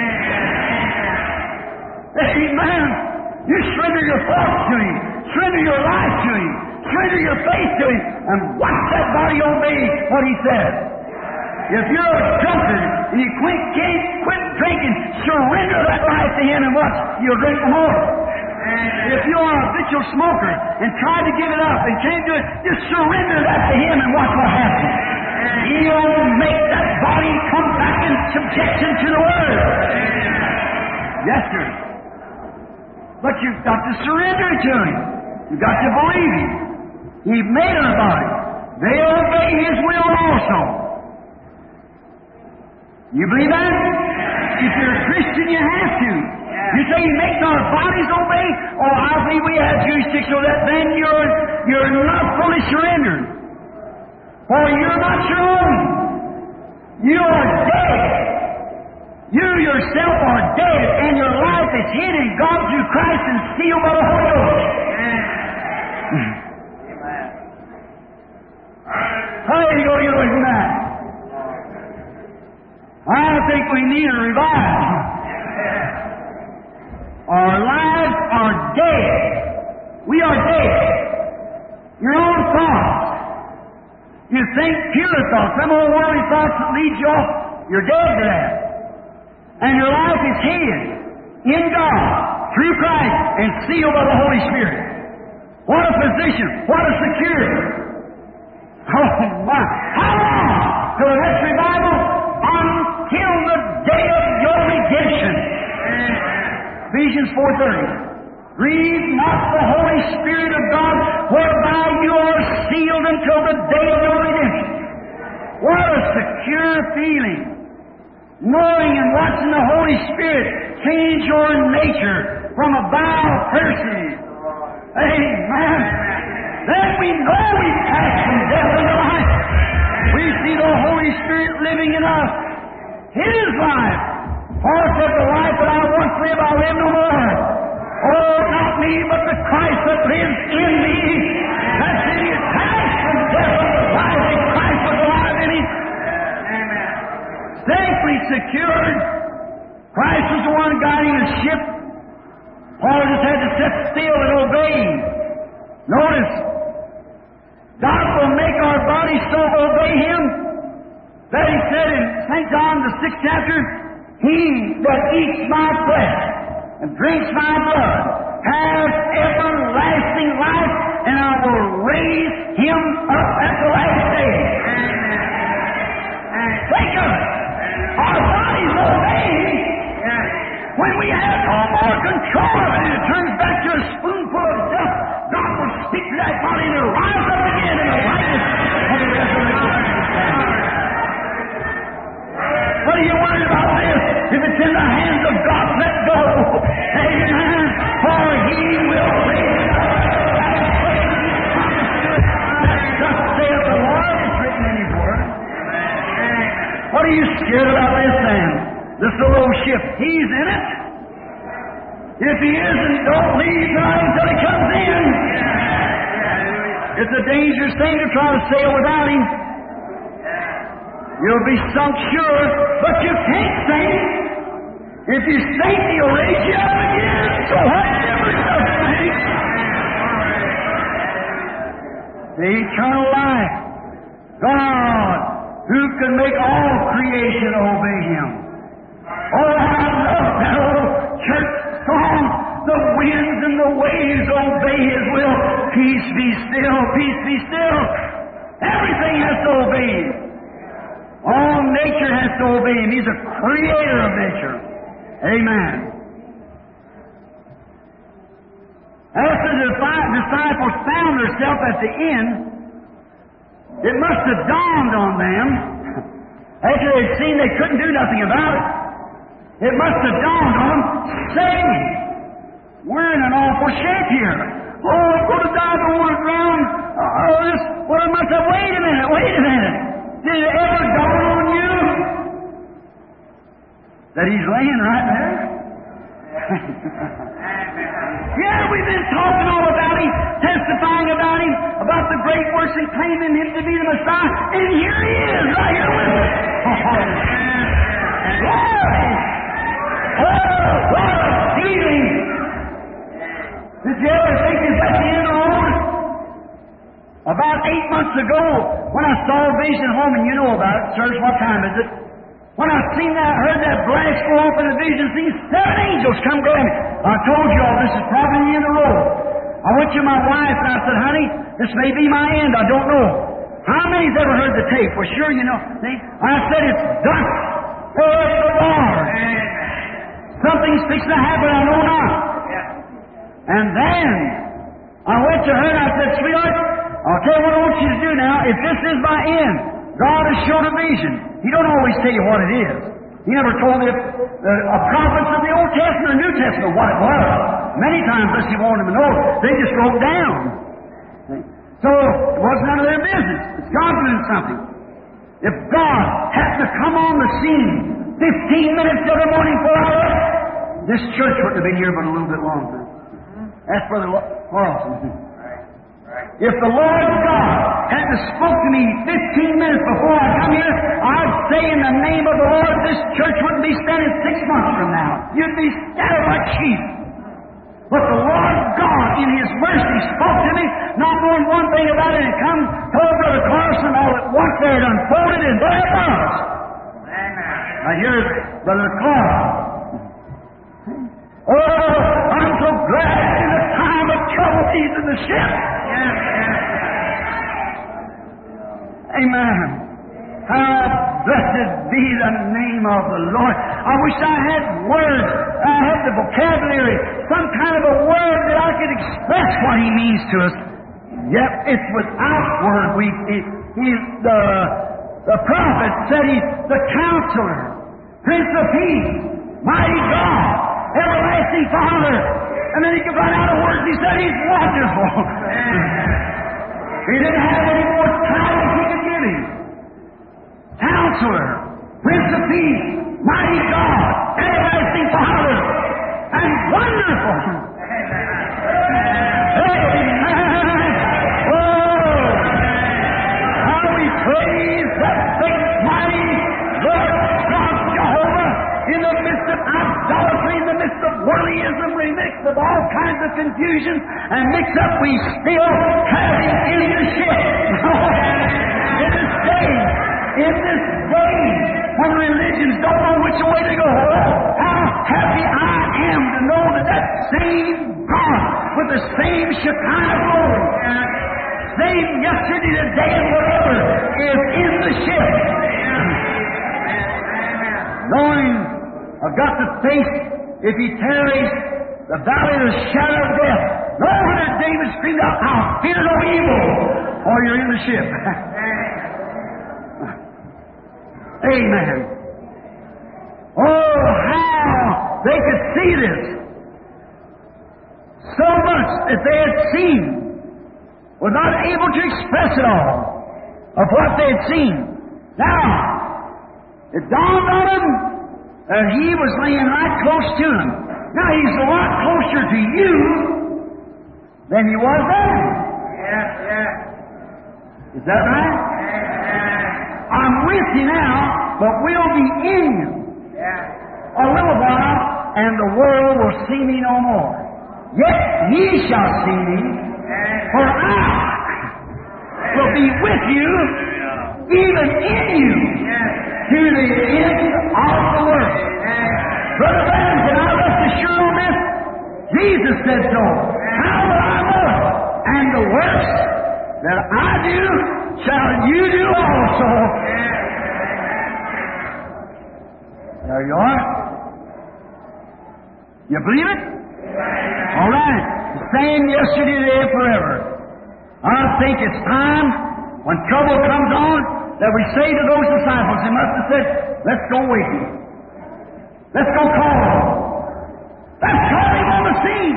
Yeah. Amen. You surrender your thoughts to Him, surrender your life to Him, surrender your faith to Him, and watch that body obey what He said. If you're a drunkard and you quit, can't quit drinking, surrender that life to Him and watch, you'll drink more. If you are a habitual smoker and try to give it up and can't do it, just surrender that to Him and watch what happens. He'll make that body come back in subjection to the Word. Yes, sir. But you've got to surrender to Him. You've got to believe Him. He made our body. They obey His will also. You believe that? If you're a Christian, you have to. You say He makes our bodies obey? Oh, I believe we have jurisdiction over that. Then you're, you're not fully surrendered. For you're not your own. You are dead. You yourself are dead, and your life is hid in God through Christ and sealed by the Holy Ghost. How do you go to away from that? I think we need a revival. Our lives are dead. We are dead. Your own thoughts. You think pure thoughts, some old worldly thoughts that lead you off, you're dead to that. And your life is hid in God, through Christ, and sealed by the Holy Spirit. What a position! What a security! Oh my! How long? Till the next revival? Until the day of your redemption. Ephesians four thirty. Grieve not the Holy Spirit of God, whereby you are sealed until the day of your redemption. What a secure feeling. Knowing and watching the Holy Spirit change your nature from a vile person. Amen. Then we know we pass from death into life. We see the Holy Spirit living in us. His life. Paul said, the life that I once lived, I live no more. Oh, not me, but the Christ that lives in me. That city is passed from death unto life, and Christ was alive in it. Amen. Safely secured. Christ was the one guiding the ship. Paul just had to sit still and obey. Notice, God will make our bodies so obey Him that He said in Saint John, the sixth chapter, He that eats my flesh and drinks my blood has everlasting life, and I will raise him up at the last day. Think of it. Our bodies obey when we have no more control of it, and it turns back to a spoonful of dust. God will speak to that body and it'll rise up again in the likeness of the resurrection. This little old ship, He's in it. If He isn't, don't leave right until He comes in. It's a dangerous thing to try to sail without Him. You'll be sunk sure, but you can't sink. If you sink, He'll raise you up again. So whatever does sink. The eternal life. God, who can make all creation obey Him. Oh, I love that old church song. The winds and the waves obey His will. Peace be still, peace be still. Everything has to obey Him. All nature has to obey Him. He's the creator of nature. Amen. After the disciples found themselves at the end, it must have dawned on them, after they'd seen they couldn't do nothing about it, it must have dawned on them, say, we're in an awful shape here. Oh, I'm going to die, I don't want to drown. Oh, this, well, I must have, wait a minute, wait a minute. Did it ever dawn on you that He's laying right there? Yeah, we've been talking all about Him, testifying about Him, about the great works and claiming Him to be the Messiah, and here He is, right here with us. Glory! Oh, what a feeling! Did you ever think it's at the end of the road? About eight months ago, when I saw a vision home, and you know about it, church, what time is it? When I seen that, heard that blast go off in the vision, seen seven angels come going. I told you all this is probably the end of the road. I went to my wife and I said, honey, this may be my end, I don't know. How many's ever heard the tape? Well, sure, you know. See? I said, it's done. Praise the Lord. Something's fixing to happen, I know not. And then I went to her and I said, sweetheart, I'll tell you what I want you to do now. If this is my end, God has shown a vision. He don't always tell you what it is. He never told the, the a prophets of the Old Testament or New Testament what it was. Many times, unless He wanted them to know, they just wrote down. So it wasn't none of their business. It's God doing something. If God had to come on the scene fifteen minutes every morning for hours, this church wouldn't have been here but a little bit longer. That's Brother Carlson. If the Lord God hadn't spoke to me fifteen minutes before I come here, I'd say in the name of the Lord, this church wouldn't be standing six months from now. You'd be scattered like sheep. But the Lord God, in His mercy, spoke to me, not knowing one thing about it, and come, told Brother Carson all at once there, it unfolded, and there it was. Now here's Brother Carson. Oh, I'm so glad in the time of trouble He's in the ship. Amen. How blessed be the name of the Lord. I wish I had words, I had the vocabulary, some kind of a word that I could express what He means to us. Yep, it's without word. We, he, he's the, the prophet said He's the Counselor, Prince of Peace, Mighty God, Everlasting Father. And then He could run out of words. He said He's wonderful. He didn't have any more titles He could give Him. Counselor, Prince of Peace, Mighty God, Everlasting Father, and Wonderful. Amen. Oh, how we praise that big, mighty Lord God Jehovah in the midst of idolatry, in the midst of worldlyism, in the midst of all kinds of confusion and mix-up, we still have Him in His ship. In this day, in this day, when religions don't know which way to go, how happy I am to know that that same God with the same Shekinah glory, same yesterday, today, and whatever, is in the ship. Knowing I've got to face, if He tarries, the valley of the shadow of death. No wonder David screamed out, I'll fear no evil, or you're in the ship. Amen. Oh, how they could see this. So much that they had seen were not able to express it all of what they had seen. Now, it dawned on them Uh, he was laying right close to him. Now he's a lot closer to you than he was then. Yeah, yeah. Is that right? I'm with you now, but we'll be in you. Yeah. A little while, and the world will see me no more. Yet ye shall see me, for I will be with you, even in you, to the end of the world. Brother Branham, can I rest assured on this? Jesus said so. How will I know it? And the works that I do shall you do also. There you are. You believe it? All right. The same yesterday, today, forever. I think it's time, when trouble comes on, that we say to those disciples, they must have said, let's go wake him. Let's go call him. Let's call him on the scene.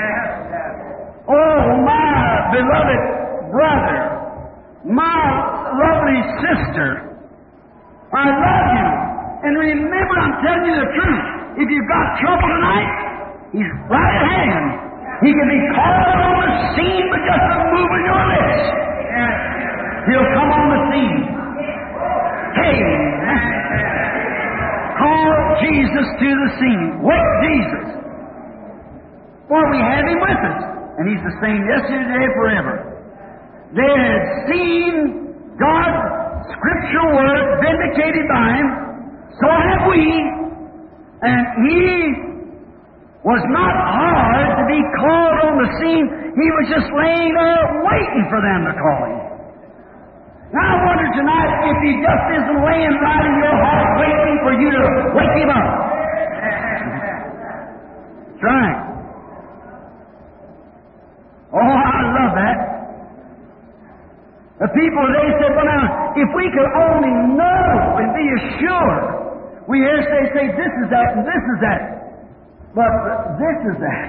Oh, my beloved brother, my lovely sister, I love you. And remember, I'm telling you the truth. If you've got trouble tonight, he's right at hand. He can be called on the scene with just a move of your lips. He'll come on the scene. Hey, call Jesus to the scene. Wake Jesus. For we have him with us. And he's the same yesterday, today, forever. They had seen God's scriptural word vindicated by him. So have we. And he was not hard to be called on the scene. He was just laying there waiting for them to call him. Now I wonder tonight if he just isn't laying right in your heart waiting for you to wake him up. That's right. Oh, I love that. The people, they said, well now, if we could only know and be assured. We hear say, say, this is that and this is that. But this is that.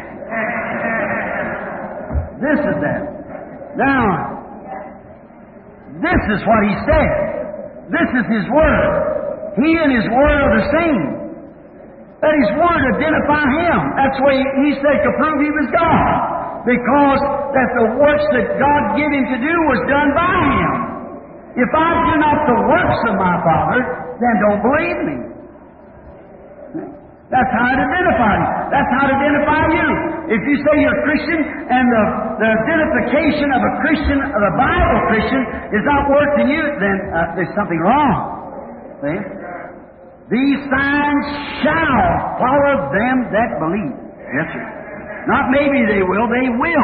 This is that. Now, this is what he said. This is his word. He and his word are the same. That his word identify him. That's why he said to prove he was God. Because that the works that God gave him to do was done by him. If I do not the works of my Father, then don't believe me. That's how it identifies. That's how it identifies you. If you say you're a Christian and the, the identification of a Christian, of a Bible Christian, is not working you, then uh, there's something wrong. See? These signs shall follow them that believe. Yes, sir. Not maybe they will, they will.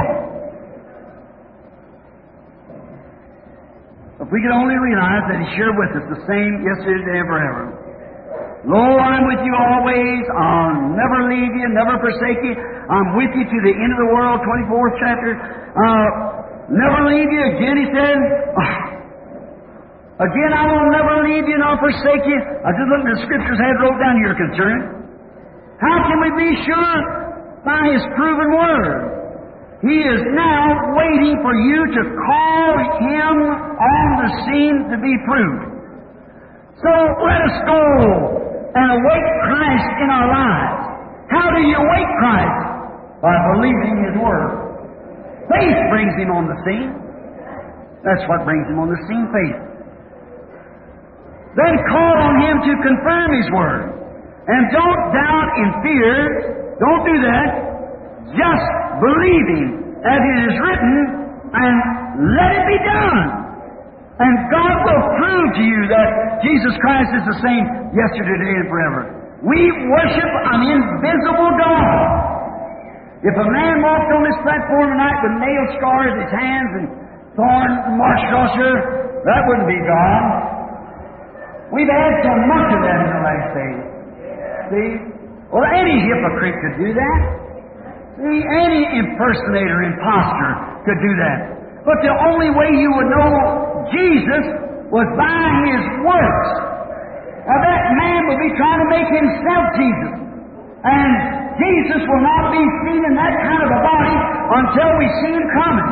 If we could only realize that He's here with us, the same yesterday, today, and forever. Lo, I'm with you always. I'll never leave you, never forsake you. I'm with you to the end of the world, twenty-fourth chapter. Uh, never leave you. Again, He said, oh, again, I will never leave you nor forsake you. I just looked at the scriptures I had wrote down here concerning. How can we be sure? By His proven word. He is now waiting for you to call Him on the scene to be proved. So let us go and awake Christ in our lives. How do you awake Christ? By believing His word. Faith brings Him on the scene. That's what brings Him on the scene, faith. Then call on Him to confirm His word. And don't doubt in fear. Don't do that. Just believe Him as it is written and let it be done. And God will prove to you that Jesus Christ is the same yesterday, today, and forever. We worship an invisible God. If a man walked on this platform tonight with nail scars in his hands and thorn marks across here, that wouldn't be God. We've had so much of that in the last days. See? Well, any hypocrite could do that. See, any impersonator, imposter could do that. But the only way you would know Jesus was by His works. Now that man would be trying to make himself Jesus. And Jesus will not be seen in that kind of a body until we see Him coming.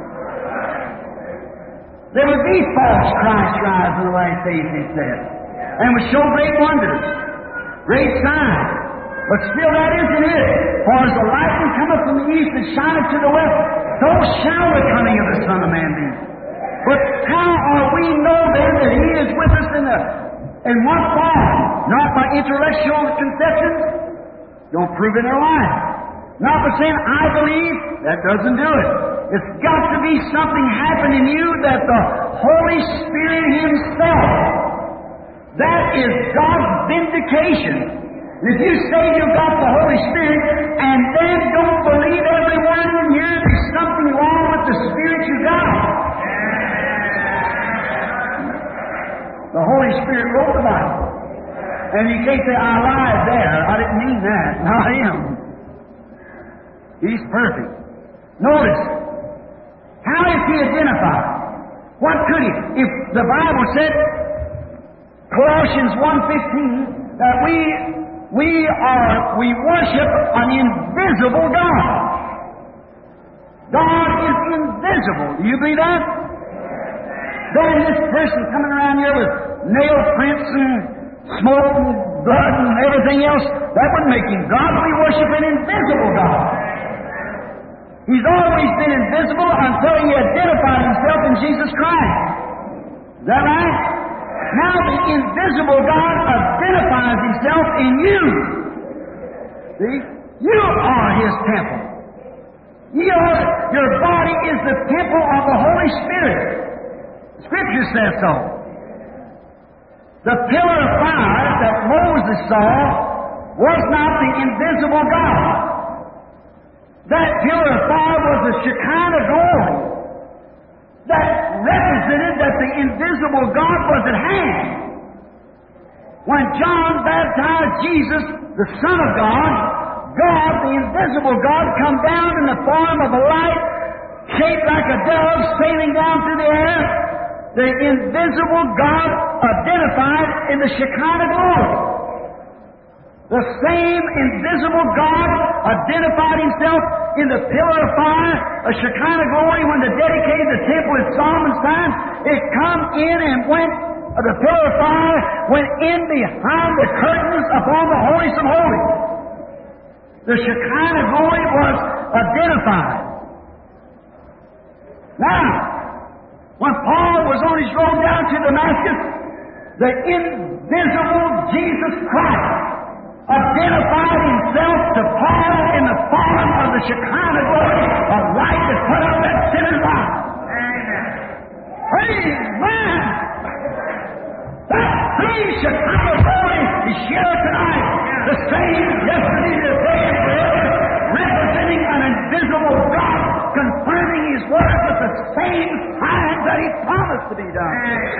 There would be false Christ rise in the last days, He said, and would show great wonders. Great sign. But still that isn't it. For as the lightning cometh from the east and shineth to the west, so shall the coming of the Son of Man be. But how are we know then that He is with us in the in what form? Not by intellectual conceptions. Don't prove it in our life. Not by saying, I believe. That doesn't do it. It's got to be something happen in you that the Holy Spirit Himself, that is God's vindication. If you say you've got the Holy Spirit and then don't believe every word in here, there's something wrong with the Spirit you got. The Holy Spirit wrote the Bible. And you can't say, I lied there. I didn't mean that. Not Him. He's perfect. Notice, how is He identified? What could He? If the Bible said, Colossians one fifteen, that we we are we worship an invisible God. God is invisible. Do you believe that? Then this person coming around here with nail prints and smoke and blood and everything else, that wouldn't make Him God. We worship an invisible God. He's always been invisible until He identified Himself in Jesus Christ. Is that right? Now the invisible God identifies Himself in you. See? You are His temple. You are, your body is the temple of the Holy Spirit. Scripture says so. The pillar of fire that Moses saw was not the invisible God. That pillar of fire was the Shekinah glory that represented that the invisible God was at hand. When John baptized Jesus, the Son of God, God, the invisible God, come down in the form of a light shaped like a dove sailing down through the air. The invisible God identified in the Shekinah glory. The same invisible God identified Himself in the pillar of fire, a Shekinah glory, when they dedicated the temple in Solomon's time. It come in and went, uh, the pillar of fire went in behind the curtains upon the holiest of holies. The Shekinah glory was identified. Now, when Paul was on his road down to Damascus, the invisible Jesus Christ identified Himself to Paul in the form of the Shekinah glory, a light that put up that sinner's life. Amen. Praise man! That same Shekinah glory is here tonight. The same yesterday, today, and forever, representing an invisible God, confirming His word with the same signs that He promised to be done.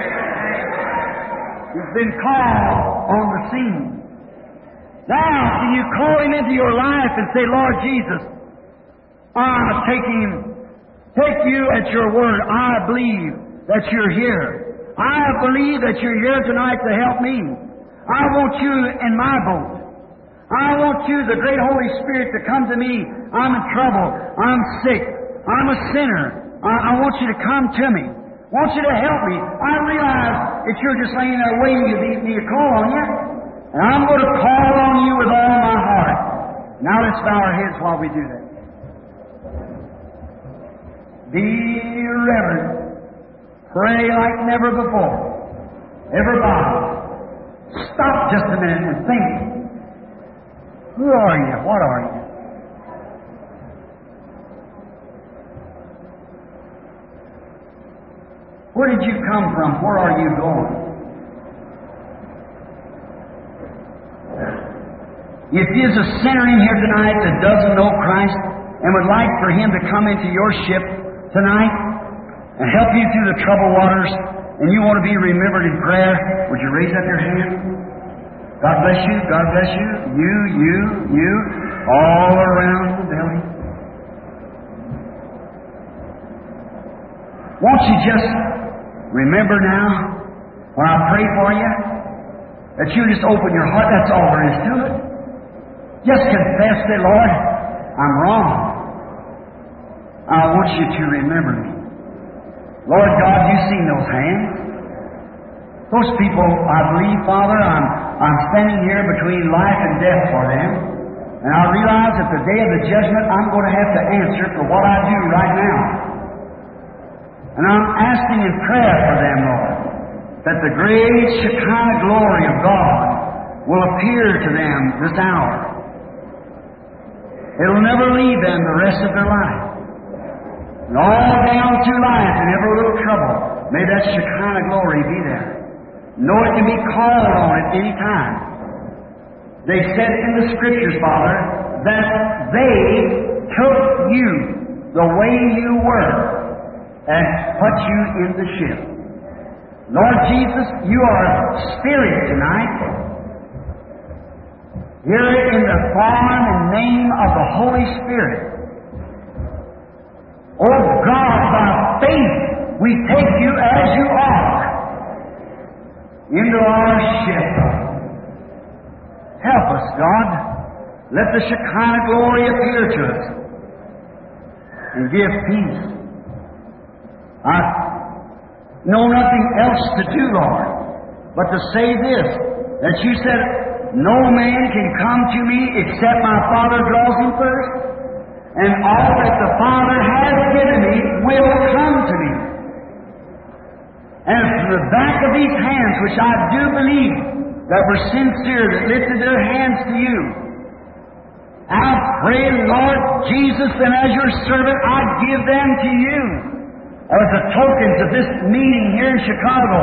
He's been called on the scene. Now, can you call Him into your life and say, Lord Jesus, I take Him, take You at Your word. I believe that You're here. I believe that You're here tonight to help me. I want You in my boat. I want You, the great Holy Spirit, to come to me. I'm in trouble. I'm sick. I'm a sinner. I, I want You to come to me. I want You to help me. I realize that You're just laying there waiting to be, me to call on You. And I'm going to call on You with all my heart. Now let's bow our heads while we do that. Be reverent. Pray like never before. Everybody, stop just a minute and think. Who are you? What are you? Where did you come from? Where are you going? If there's a sinner in here tonight that doesn't know Christ and would like for Him to come into your ship tonight and help you through the troubled waters, and you want to be remembered in prayer, would you raise up your hand? God bless you, God bless you, you, you, you, all around the building. Won't you just remember now, when I pray for you, that you just open your heart, that's all there is to it. Just confess, say, Lord, I'm wrong. I want You to remember me. Lord God, You've seen those hands. Those people, I believe, Father, I'm I'm standing here between life and death for them. And I realize at the day of the judgment, I'm going to have to answer for what I do right now. And I'm asking in prayer for them, Lord, that the great Shekinah glory of God will appear to them this hour. It'll never leave them the rest of their life. And all down through life, in every little trouble, may that Shekinah glory be there. Know it can be called on at any time. They said in the Scriptures, Father, that they took you the way you were and put you in the ship. Lord Jesus, you are Spirit tonight. Here in the form and name of the Holy Spirit. Oh God, by faith we take you as you are into our ship. Help us, God. Let the Shekinah glory appear to us and give peace. I know nothing else to do, Lord, but to say this, that you said, no man can come to me except my Father draws him first, and all that the Father has given me will come to me. And from the back of these hands, which I do believe that were sincere, that lifted their hands to you, I pray, Lord Jesus, and as your servant, I give them to you as a token of this meeting here in Chicago.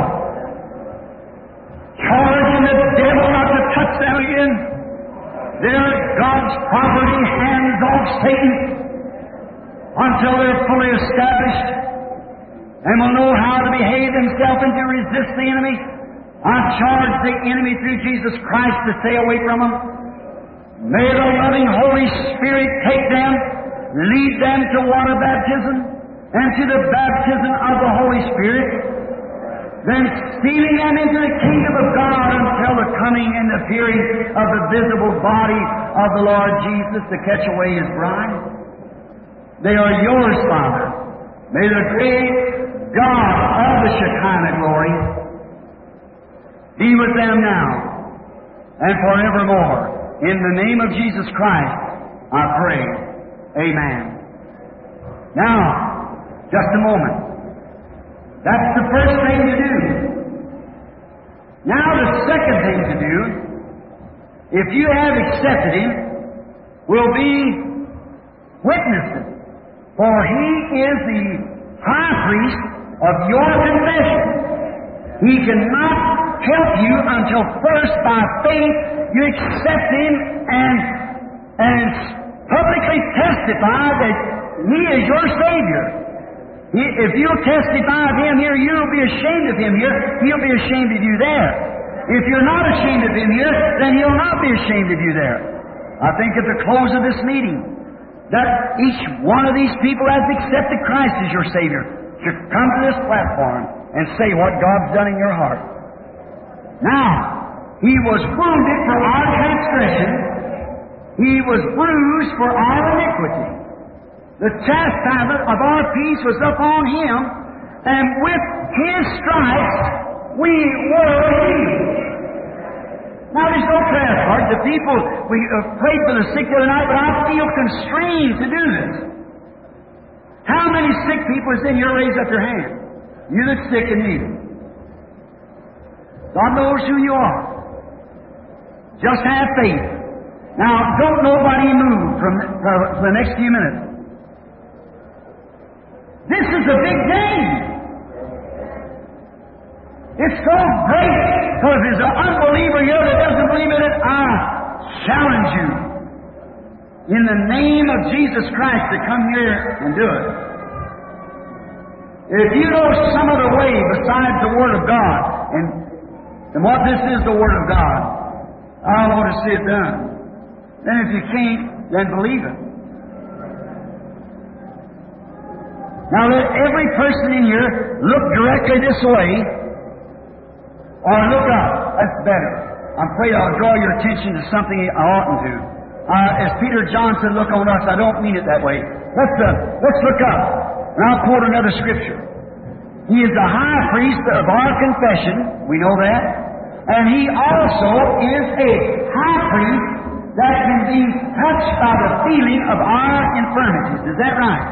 Charging the devil not to touch them again. They're God's property, hands off Satan, until they're fully established and will know how to behave themselves and to resist the enemy. I charge the enemy through Jesus Christ to stay away from them. May the loving Holy Spirit take them, lead them to water baptism and to the baptism of the Holy Spirit, then sealing them into the kingdom of God until the coming and appearing of the visible body of the Lord Jesus to catch away His bride. They are yours, Father. May the great God of the Shekinah glory be with them now and forevermore. In the name of Jesus Christ, I pray. Amen. Now, just a moment. That's the first thing to do. Now the second thing to do, if you have accepted Him, will be witnesses. For He is the high priest of your confession. He cannot help you until first by faith you accept Him and, and publicly testify that He is your Savior. He, if you'll testify of Him here, you'll be ashamed of Him here. He'll be ashamed of you there. If you're not ashamed of Him here, then He'll not be ashamed of you there. I think at the close of this meeting, that each one of these people has accepted Christ as your Savior should come to this platform and say what God's done in your heart. Now, He was wounded for our transgression. He was bruised for our iniquity. The chastisement of our peace was upon Him, and with His stripes we were healed. Now, there's no prayer card. The people, we uh, prayed for the sick the other night, but I feel constrained to do this. How many sick people is in here? Raise up your hand. You that's sick and need it. God knows who you are. Just have faith. Now, don't nobody move from, for, for the next few minutes. This is a big game. It's so great, because there's an unbeliever here that doesn't believe in it. I challenge you, in the name of Jesus Christ, to come here and do it. If you know some other way besides the Word of God, and, and what this is the Word of God, I want to see it done. Then if you can't, then believe it. Now let every person in here look directly this way, or look up. That's better. I'm afraid I'll draw your attention to something I oughtn't to. Uh, as Peter John said, look on us. I don't mean it that way. Let's uh, let's look up, and I'll quote another scripture. He is the high priest of our confession. We know that. And He also is a high priest that can be touched by the feeling of our infirmities. Is that right?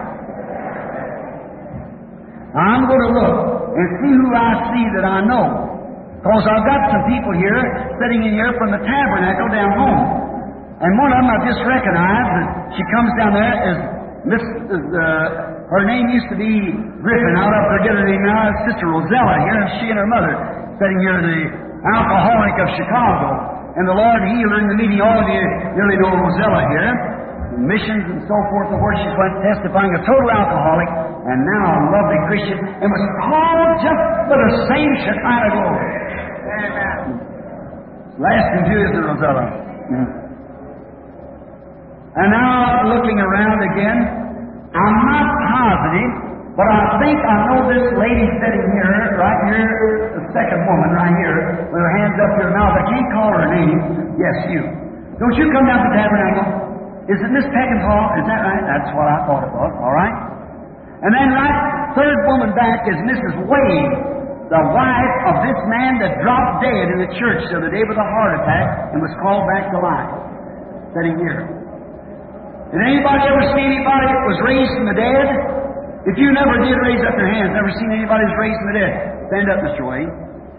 Now I'm going to look and see who I see that I know. Because I've got some people here, sitting in here from the tabernacle down home. And one of them I just recognized, and she comes down there as Miss, uh, her name used to be Griffin. I'll have to forget her name now. Sister Rosella here. She and her mother sitting here, the alcoholic of Chicago. And the Lord healed her in the meeting. All of you nearly know Rosella here. Missions and so forth, and where she went testifying, a total alcoholic, and now a lovely Christian, and was called just for the same Shekinah glory. Amen. Last thing too is the Rosella. Mm. And now looking around again, I'm not positive, but I think I know this lady sitting here, right here, the second woman right here, with her hands up here now. I can't call her name. Yes, you. Don't you come down to the tabernacle? Is it Miss Peckinpah? Is that right? That's what I thought it was. All right. And then right, third woman back is Missus Wade, the wife of this man that dropped dead in the church the other day with a heart attack and was called back to life. Sitting here. Did anybody ever see anybody that was raised from the dead? If you never did raise up your hands, never seen anybody that's raised from the dead, stand up, Mister Wade.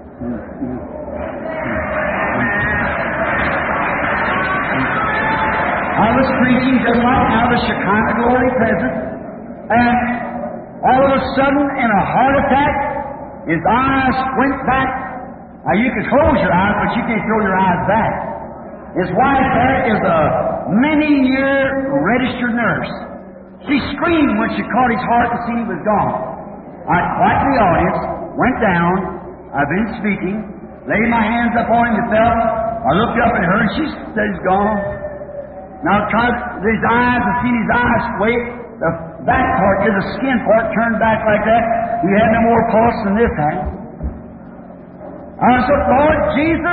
I was preaching just like now, the Shekinah glory present, and all of a sudden, in a heart attack, his eyes went back. Now you can close your eyes, but you can't throw your eyes back. His wife there is a many-year registered nurse. She screamed when she caught his heart and seen he was gone. I quieted the audience, went down, I've been speaking, laid my hands up on him and felt. I looked up at her and she said he's gone. Now I tried his eyes and seen his eyes wait. The back part, here, the skin part, turned back like that. He had no more pulse than this had. I said, Lord Jesus.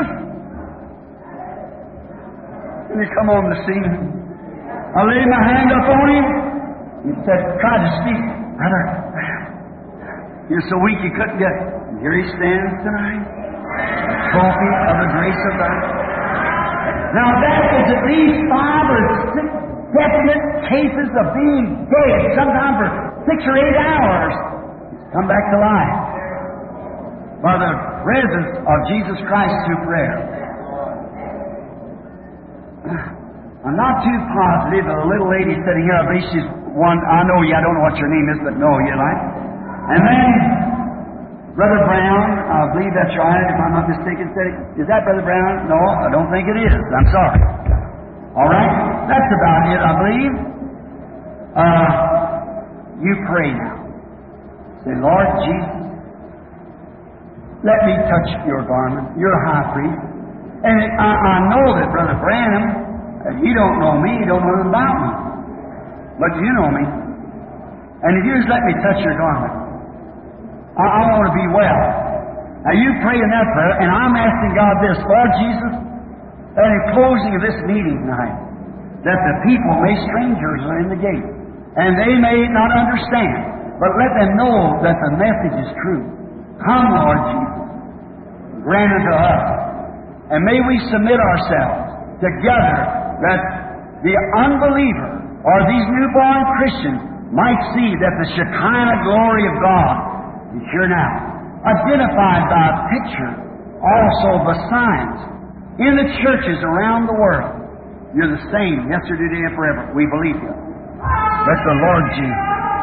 And he come on the scene. I laid my hand up on him. He said, try to speak. Brother, you're so weak you couldn't get it. And here he stands tonight. Trophy of the grace of God. Now that is at least five or six definite cases of being dead, sometimes for six or eight hours. He's come back to life by the presence of Jesus Christ through prayer. I'm not too positive of the little lady sitting here. I believe she's one. I know you. I don't know what your name is, but no, you like. And then Brother Brown, I believe that's right, if I'm not mistaken. Is that Brother Brown? No, I don't think it is. I'm sorry. All right? That's about it, I believe. Uh, you pray now. Say, Lord Jesus, let me touch your garment. You're a high priest. And I, I know that Brother Branham, he don't know me, he don't know nothing about me. But you know me. And if you just let me touch your garment, I, I want to be well. Now you pray in that prayer, and I'm asking God this, Lord Jesus, that in closing of this meeting tonight, that the people, may strangers are in the gate, and they may not understand, but let them know that the message is true. Come, Lord Jesus, grant unto us, and may we submit ourselves together that the unbeliever or these newborn Christians might see that the Shekinah glory of God is here now, identified by a picture, also the signs in the churches around the world. You're the same yesterday, today, and forever. We believe you. Let the Lord Jesus.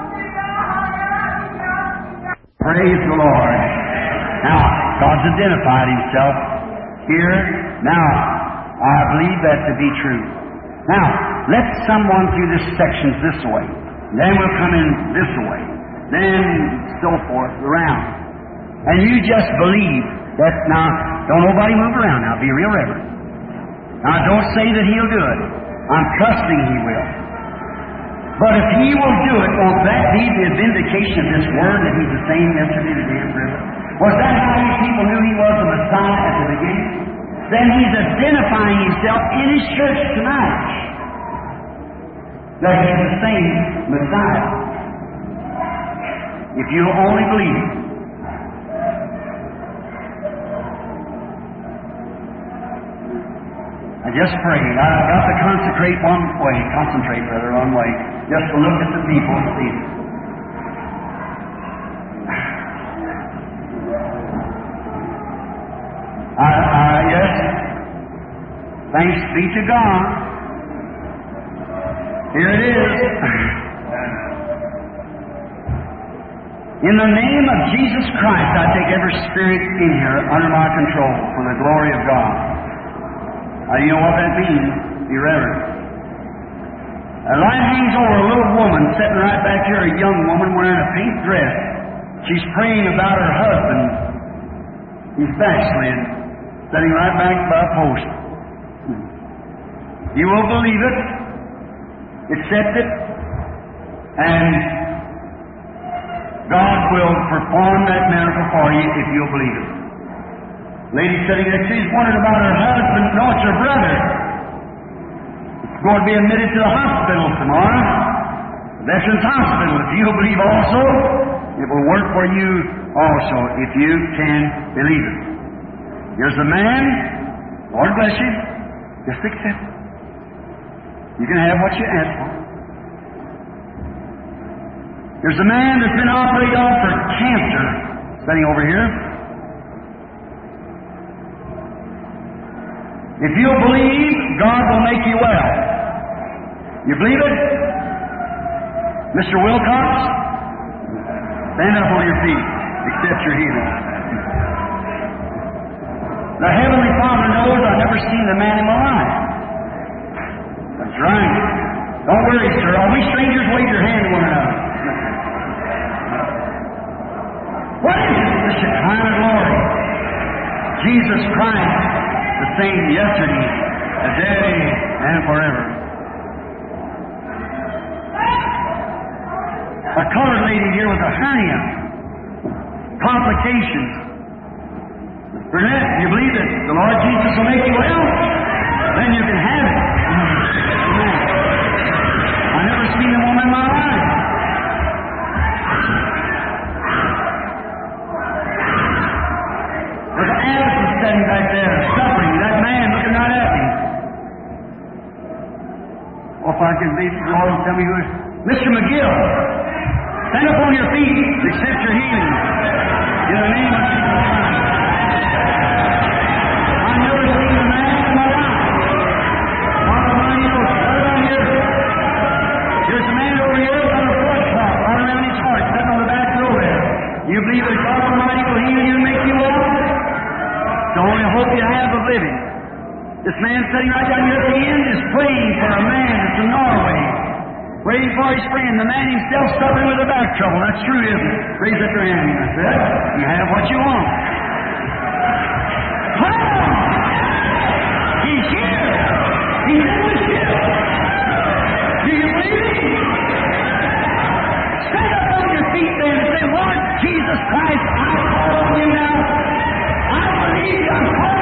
Praise the Lord. Now, God's identified Himself here. Now, I believe that to be true. Now, let someone through this section this way. Then we'll come in this way. Then so forth, around. And you just believe that. Now, don't nobody move around now. Be real reverent. Now, don't say that He'll do it. I'm trusting He will. But if He will do it, won't that be the vindication of this Word that He's the same yesterday, today, and forever? Was that how these people knew He was the Messiah at the beginning? Then He's identifying Himself in His church tonight. That He's the same Messiah. If you only believe. just pray. I've got to consecrate one way, concentrate rather one way. Just to look at the people and see. I, I, yes. Thanks be to God. Here it is. In the name of Jesus Christ, I take every spirit in here under my control for the glory of God. Now, you know what that means? Be reverent. A light hangs over a little woman sitting right back here, a young woman wearing a pink dress. She's praying about her husband. He's backslid, sitting right back by a post. You will believe it, accept it, and God will perform that miracle for you if you'll believe it. Lady sitting there, she's wondering about her husband. No, it's her brother. It's going to be admitted to the hospital tomorrow, Veterans Hospital. If you'll believe also, it will work for you also if you can believe it. Here's the man. Lord bless you. Just accept it. You can have what you ask for. There's a man that's been operated on for cancer, sitting over here. If you'll believe, God will make you well. You believe it? Mister Wilcox, stand up on your feet. Accept your healing. The Heavenly Father knows I've never seen the man in my life. That's right. Don't worry, sir. Are we strangers? Wave your hand to one another. What is it? The Shekinah glory. Jesus Christ, the same yesterday, today, and forever. A colored lady here with a hernia. Complications. Burnett, you believe it? The Lord Jesus will make you well? Then you can have it. Amen. I've never seen a woman in my life. There's an Addison standing back there, suffering. That man looking right at me. Well, if I can be, the Lord will tell me who it is. Mister McGill, stand up on your feet. Accept your healing. In the name of Jesus Christ. I've never seen a man in my life. Father Almighty, right around here. There's a man over here got a blood clot right around his heart, sitting on the back row there. You believe that God Almighty will heal you and make you well? The only hope you have of living. This man sitting right down here at the end is praying for a man that's in Norway. Praying for his friend. The man himself suffering with a back trouble. That's true, isn't it? Raise up your hand. That's it. You have what you want. Oh! He's here. He's in the ship. Do you believe it? Stand up on your feet then and say, Lord Jesus Christ, I call on you now. I believe I'm calling